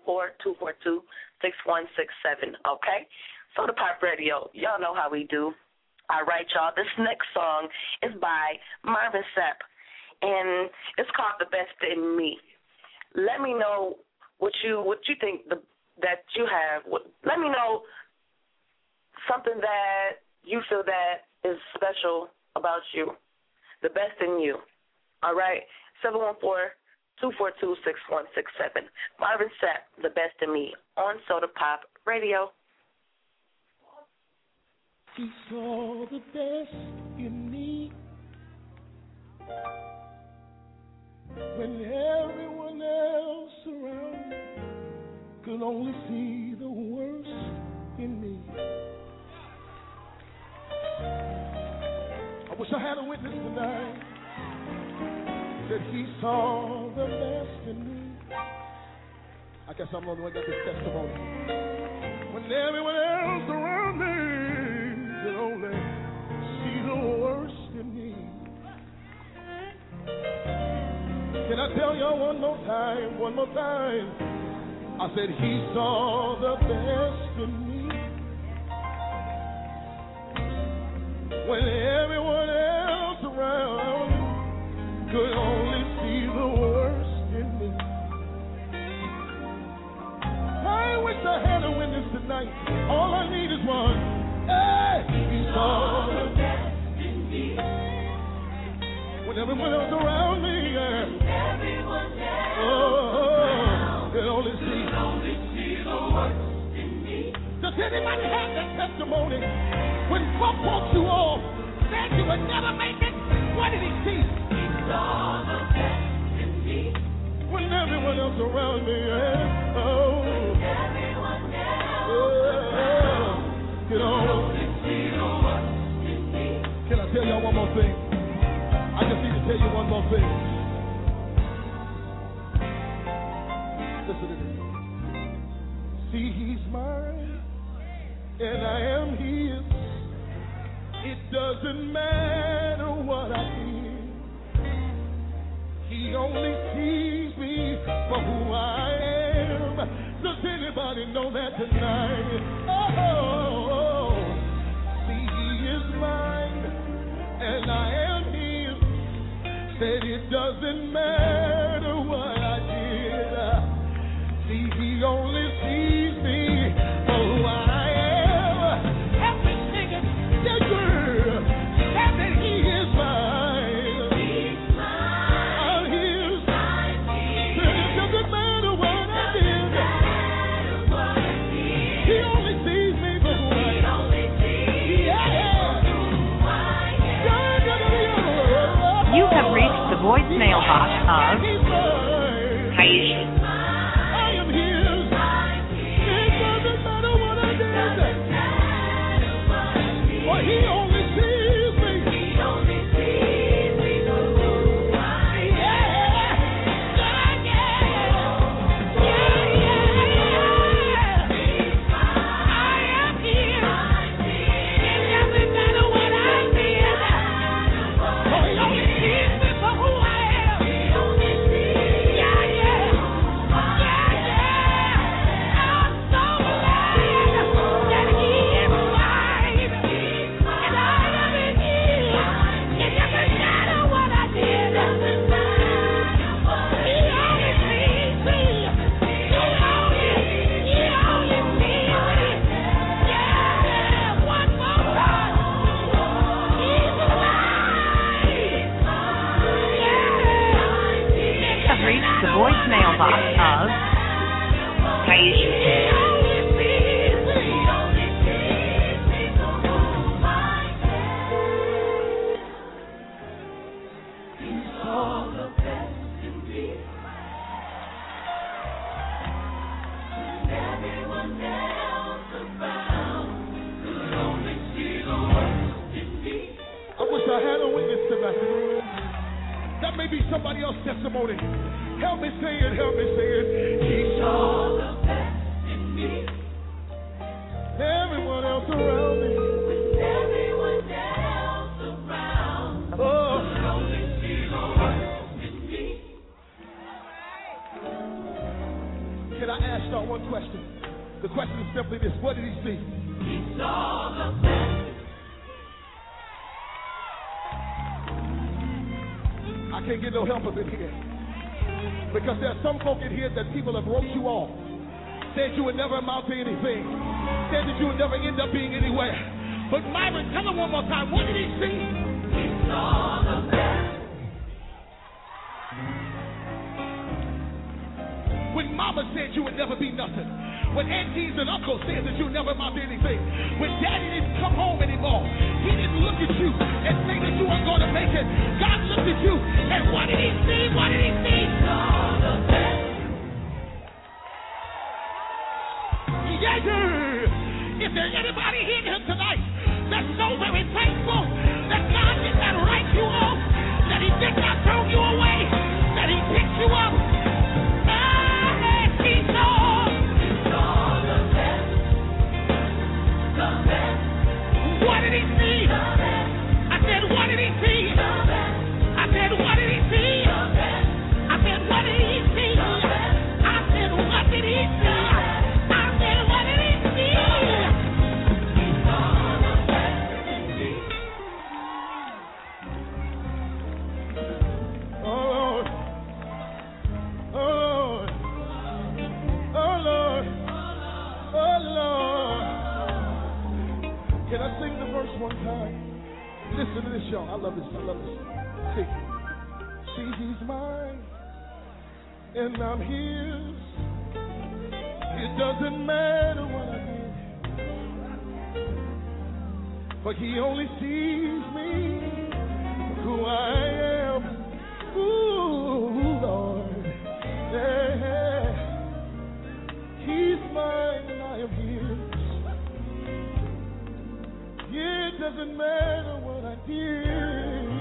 Speaker 7: 714-242-6167, okay? Soda Pop Radio, y'all know how we do. All right, y'all, this next song is by Marvin Sapp, and it's called The Best in Me. Let me know what you think that you have. Let me know something that you feel that is special about you, the best in you. All right, 714-242-6167. Marvin Sapp, The Best in Me, on Soda Pop Radio.
Speaker 3: He saw the best in me when everyone else around could only see the worst in me. I wish I had a witness tonight that he saw the best in me. I guess I'm the only one that got this testimony. When everyone else around me could only see the worst in me. Can I tell y'all one more time? I said he saw the best in me. When everyone else around could only see the worst in me. I wish I had a witness tonight. All I need is one. Hey, he saw the best in me. When everyone else around me, could only see the worst in me. Does anybody have that testimony? When folk walked you off, said you would never make it, what did he see? He saw the best in me. When everyone else around me, everyone else could only see the worst in me. Can I tell y'all one more thing? I just need to tell you one more thing. Listen to this. See, he's mine, and I am his. It doesn't matter what I did. He only sees me for who I am. Does anybody know that tonight? Oh, see, he is mine, and I am his. Said it doesn't matter what I did. See, he only sees me for who I am. Every nigga, yeah, girl, that he is mine. He's mine. I'm his. Said it doesn't matter what I did. He only sees me for who I am.
Speaker 6: You have reached the voicemail box of Taisha.
Speaker 3: He only sees me. He only sees me for who I am. I am here. It doesn't matter what I did. Oh, he only sees me for who I am. He only sees. I'm so glad that he is mine. And I am in his. It doesn't matter what I did. He only sees me. He only sees me. Yeah, one more time. He's mine.
Speaker 6: You have reached the voicemail box of Taisha.
Speaker 9: I wish I had a witness tonight. That may be somebody else's testimony. Help me say it, help me say it. He saw the best in me. Everyone else around me. With everyone else around. Oh. Could only see the worst in me. Can I ask y'all one question? The question is simply this: what did he see? He saw the best. I can't get no help up in here. Because there are some folk in here that people have wrote you off. Said you would never amount to anything. Said that you would never end up being anywhere. But Myron, tell him one more time, what did he see? He saw the best. When mama said you would never be nothing. When aunties and uncles said that you never amount to anything. When daddy didn't come home anymore. He didn't look at you and say that you weren't going to make it. God looked at you and what did he see? What did he see? Saw the best. Yeah. Is there anybody in here tonight that's so very thankful that God did not write you off, that he did not throw you away, that he picked you up? He saw the best. The best. What did he see? The best. I said, what did he see? The best. I said, what did he see? The best. I said, what did he see? The best. I said, what did he see? I said, what did he see? He saw the best in me. Oh Lord. Oh Lord. Oh Lord. Oh Lord. Can I sing the verse one time? Listen to this, y'all. I love this. I love this. See, he's mine, and I'm his. It doesn't matter what I did, but he only sees me for who I am. Ooh, Lord. Yeah. He's mine, and I am his. Yeah, it doesn't matter what I did.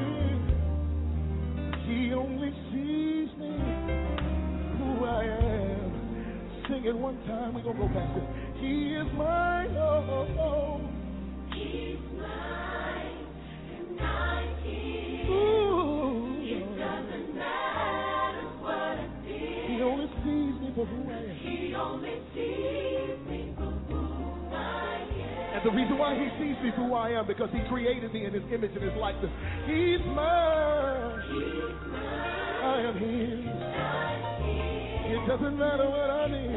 Speaker 9: He only sees me who I am. Sing it one time. We're going to go back to it. He is mine. Oh. He's mine. And I'm his. Ooh. It doesn't matter what I did. He only sees me for who I am. He only sees me for who I am. And the reason why he sees me for who I am, because he created me in his image and his likeness. He's mine. He's mine. I am his. It doesn't matter what I need.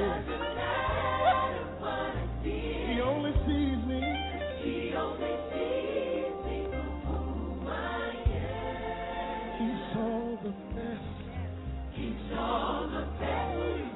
Speaker 9: He only sees me. He only sees me for who I am. He saw the best. He saw the best.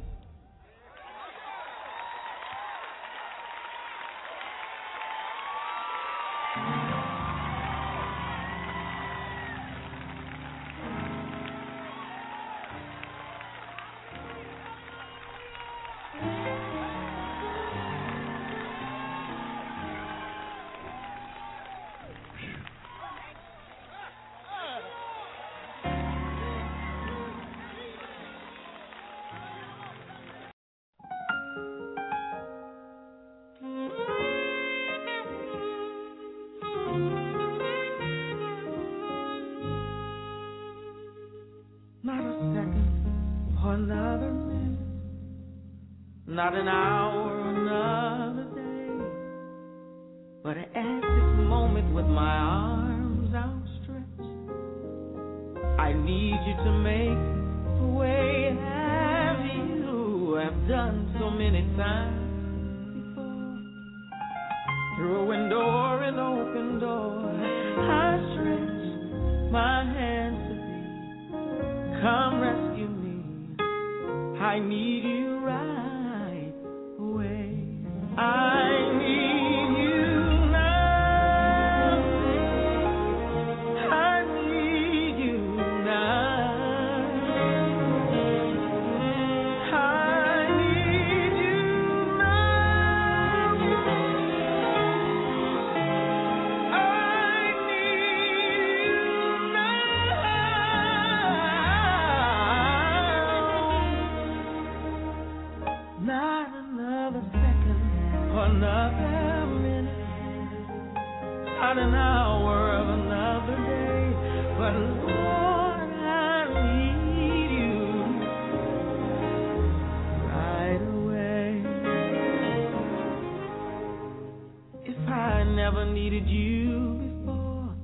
Speaker 10: Not an hour, another day, but at this moment with my arms outstretched, I need you to make the way as you have done so many times before. Through a window or an open door, I stretch my hands to thee. Come rescue me. I need you right. I need you now. I need you now. not an hour of another day, but Lord, I need you right away. If I never needed you before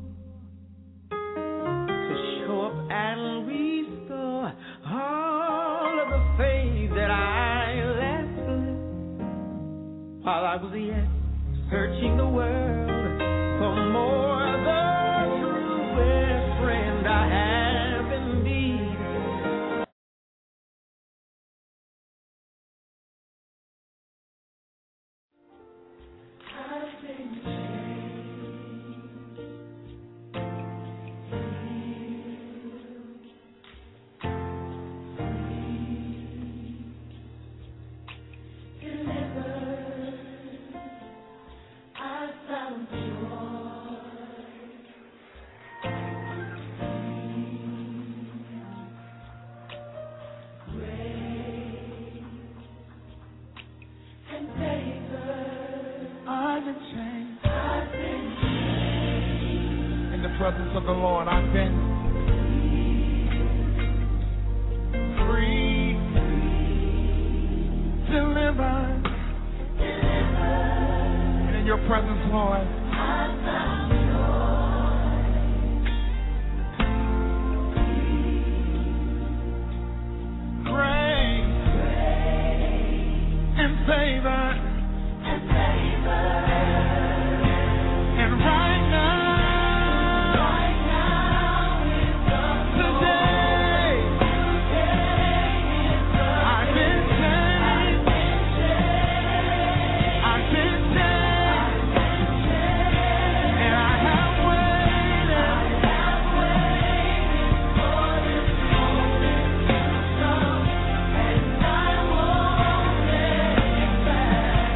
Speaker 10: to show up and restore all of the faith that I left while I was yet searching the world for more, the true best friend I have indeed. I've been
Speaker 9: in the presence of the Lord, I've been free, delivered, and in your presence, Lord, grace and favor. And right now, today, I've been saved. I've been saved. And I have waited for this moment to come. And I won't let it back.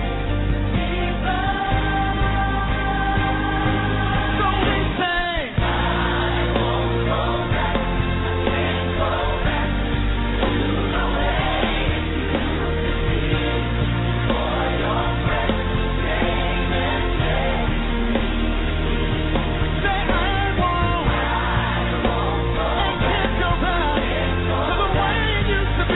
Speaker 9: So we say, I won't go back. I can't go back to the way it used to be. For your presence came and saved me. Say, I won't go back. I can't go back to the way it used to be.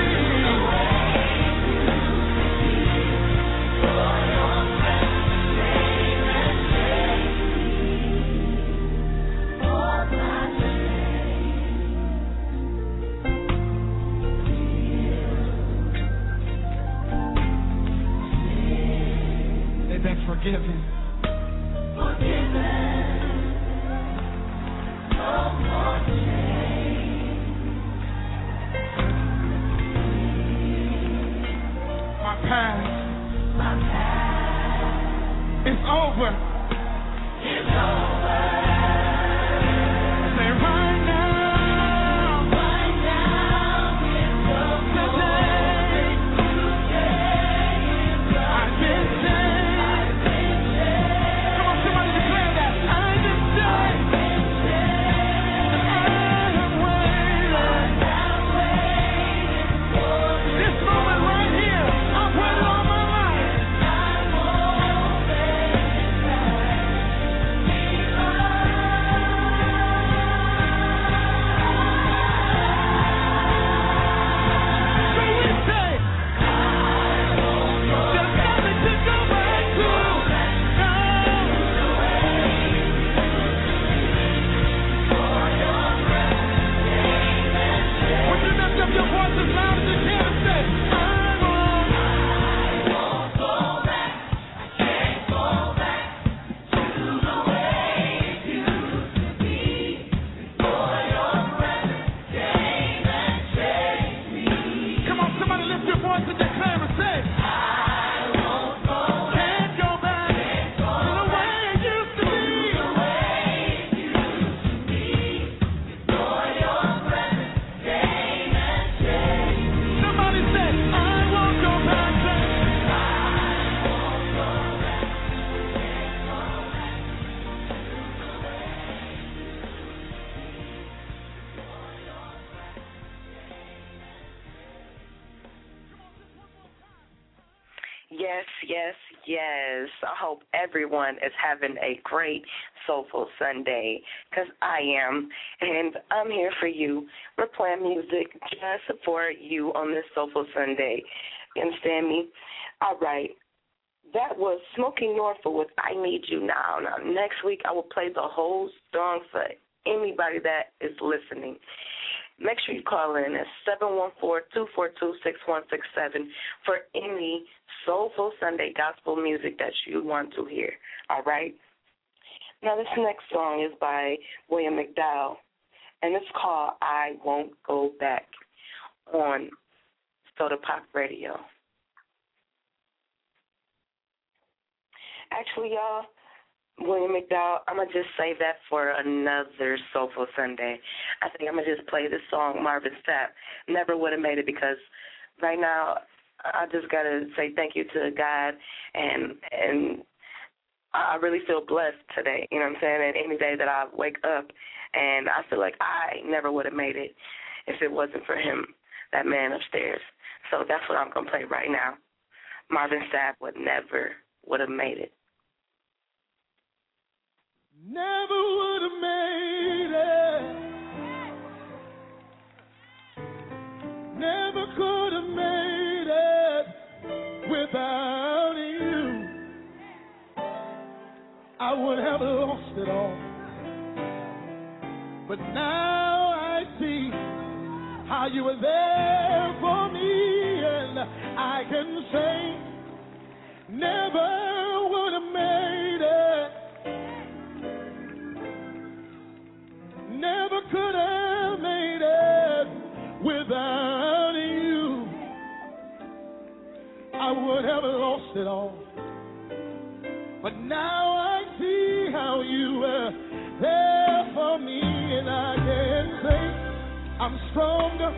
Speaker 9: For your presence came and saved me. For my they've been forgiven. No more shame. My past is over. It's over. Say right now, it's over. Today, I've been saved. Come on, somebody declare that. I've been saved. I have waited for this moment right here. I've waited all my life. I won't let it back.
Speaker 7: Yes, yes, yes. I hope everyone is having a great Soulful Sunday, because I am, and I'm here for you. We're playing music just for you on this Soulful Sunday. You understand me? All right. That was Smoking Norfolk with I Need You Now. Now, next week I will play the whole song for anybody that is listening. Make sure you call in at 714-242-6167 for any Soulful Sunday gospel music that you want to hear. All right? Now, this next song is by William McDowell, and it's called I Won't Go Back on Soda Pop Radio. Actually, y'all, William McDowell, I'm going to just save that for another Soulful Sunday. I think I'm going to just play this song, Marvin Sapp. Never would have made it, because right now I just got to say thank you to God, and I really feel blessed today, you know what I'm saying, and any day that I wake up, and I feel like I never would have made it if it wasn't for him, that man upstairs. So that's what I'm going to play right now. Marvin Sapp never would have made it.
Speaker 3: Never would have made it. Never could have made it without you. I would have lost it all. But now I see how you were there for me, and I can say never would have made it. Never could have made it without you. I would have lost it all. But now I see how you were there for me, and I can say I'm stronger,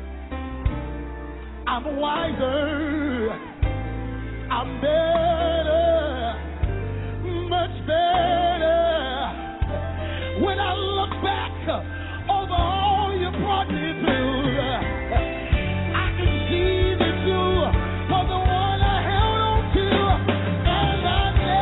Speaker 3: I'm wiser, I'm better, much better. When I look back over all you brought me through, I can see that you were the one I held on to, and I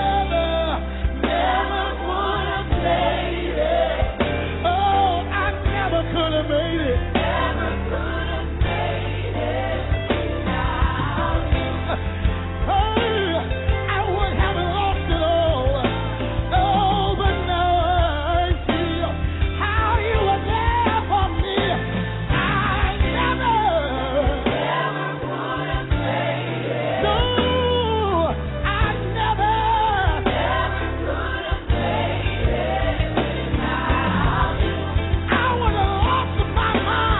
Speaker 3: never would have made it. Oh, I never could have made it. Never could have made it without you. Oh, I would have lost it all. Oh, but now I see how you were there for me. I never would have made it. No, I never could have made it without you. I would have lost my mind.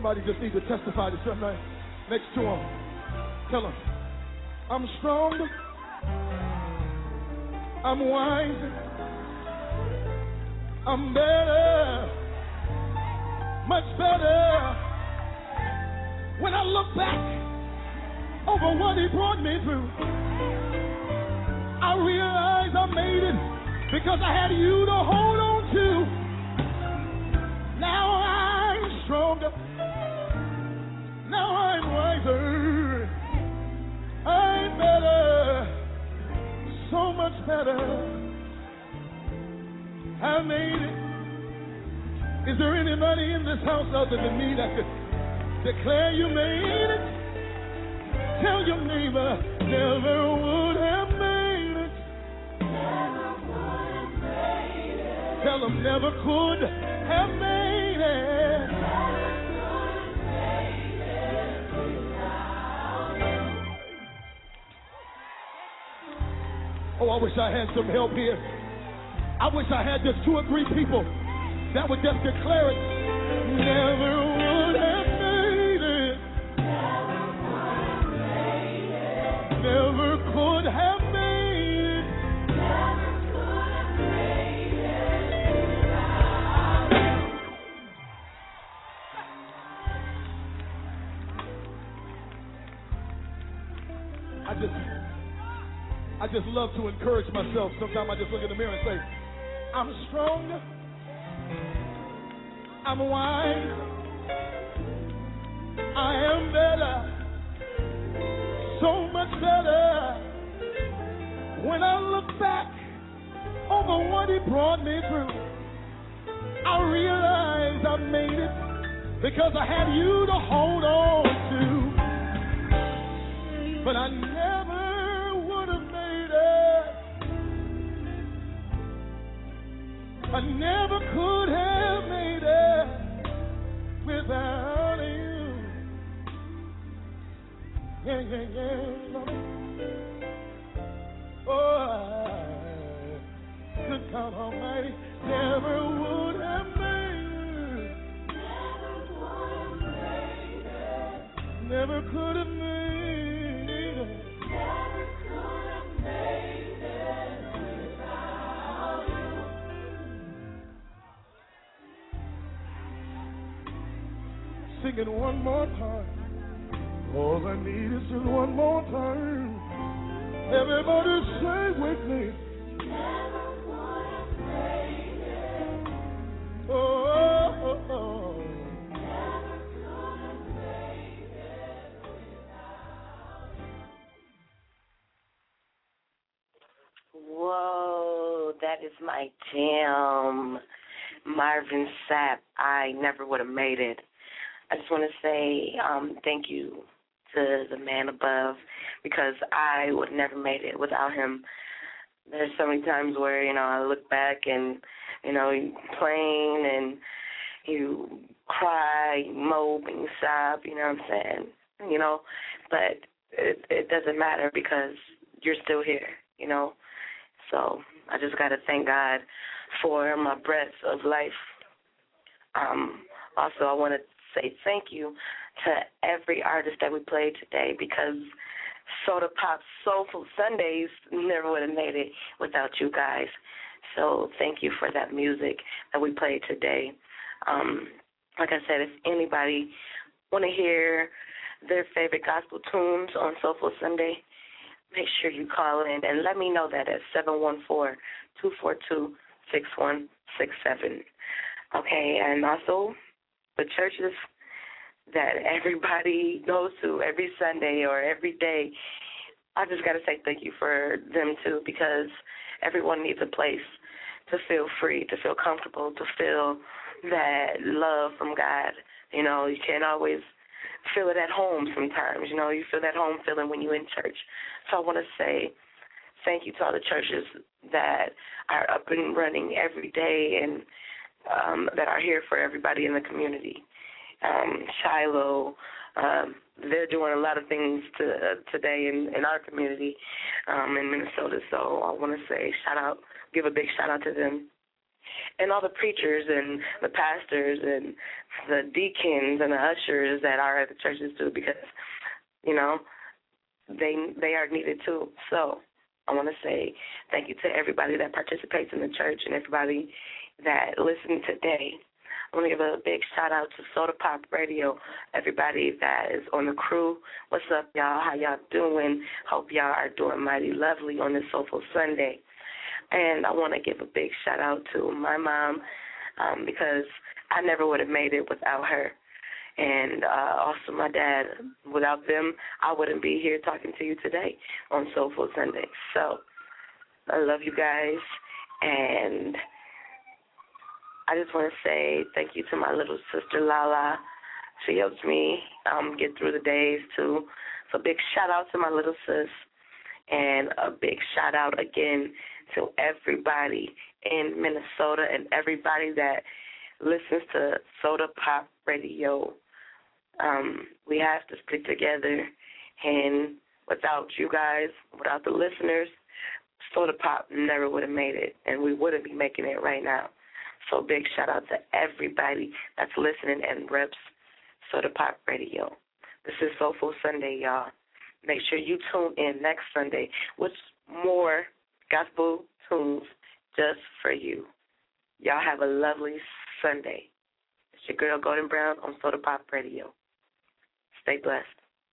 Speaker 3: Somebody just need to testify to somebody next to him. Tell him, I'm strong, I'm wise, I'm better, much better. When I look back over what he brought me through, I realize I made it because I had you to hold on to. Now I'm stronger. Now I'm wiser. I'm better. So much better. I made it. Is there anybody in this house other than me that could declare you made it? Tell your neighbor, never would have made it. Never would have made it. Tell them, never could have made it. Never could have made it without you. Oh, I wish I had some help here. I wish I had just 2 or 3 people that would just declare it. Never would have made it. Never could have made it. Never could have made it. I just love to encourage myself. Sometimes I just look in the mirror and say, I'm strong, I'm wise, I am better, so much better. When I look back over what he brought me through, I realize I made it because I had you to hold on to. But I never would have made it. I never could have made it without you. Yeah, yeah, yeah. Oh, good God Almighty, never would have made it. Never could have made it. Never could have made it without you. Sing it one more time. All I need is just one more time. Everybody say with me. Never would have made it. Oh, oh, oh, oh. Never could have made it without.
Speaker 7: Whoa, that is my jam. Marvin Sapp, I never would have made it. I just want to say thank you to the man above because I would have never made it without him. There's so many times where, I look back and, you complain and you cry, you mope and you sob, you know what I'm saying? But it doesn't matter because you're still here, So I just got to thank God for my breath of life. Also, I want to say thank you to every artist that we played today because Soda Pop Soulful Sundays never would have made it without you guys. So thank you for that music that we played today. Like I said, if anybody want to hear their favorite gospel tunes on Soulful Sunday, make sure you call in and let me know that at 714-242-6167. Okay, and also the churches that everybody goes to every Sunday or every day, I just got to say thank you for them too because everyone needs a place to feel free, to feel comfortable, to feel that love from God. You can't always feel it at home sometimes. You feel that home feeling when you're in church. So I want to say thank you to all the churches that are up and running every day and that are here for everybody in the community. Shiloh, they're doing a lot of things today in our community in Minnesota. So I want to say give a big shout out to them. and all the preachers and the pastors and the deacons and the ushers that are at the churches too, because, you know, they are needed too. So I want to say thank you to everybody that participates in the church and everybody that listened today. I want to give a big shout-out to Soda Pop Radio, everybody that is on the crew. What's up, y'all? How y'all doing? Hope y'all are doing mighty lovely on this Soulful Sunday. And I want to give a big shout-out to my mom because I never would have made it without her. And also my dad. Without them, I wouldn't be here talking to you today on Soulful Sunday. So I love you guys, and I just want to say thank you to my little sister, Lala. She helps me get through the days, too. So big shout-out to my little sis, and a big shout-out again to everybody in Minnesota and everybody that listens to Soda Pop Radio. We have to stick together, and without you guys, without the listeners, Soda Pop never would have made it, and we wouldn't be making it right now. So big shout-out to everybody that's listening and reps Soda Pop Radio. This is Soulful Sunday, y'all. Make sure you tune in next Sunday with more gospel tunes just for you. Y'all have a lovely Sunday. It's your girl, Golden Brown, on Soda Pop Radio. Stay blessed.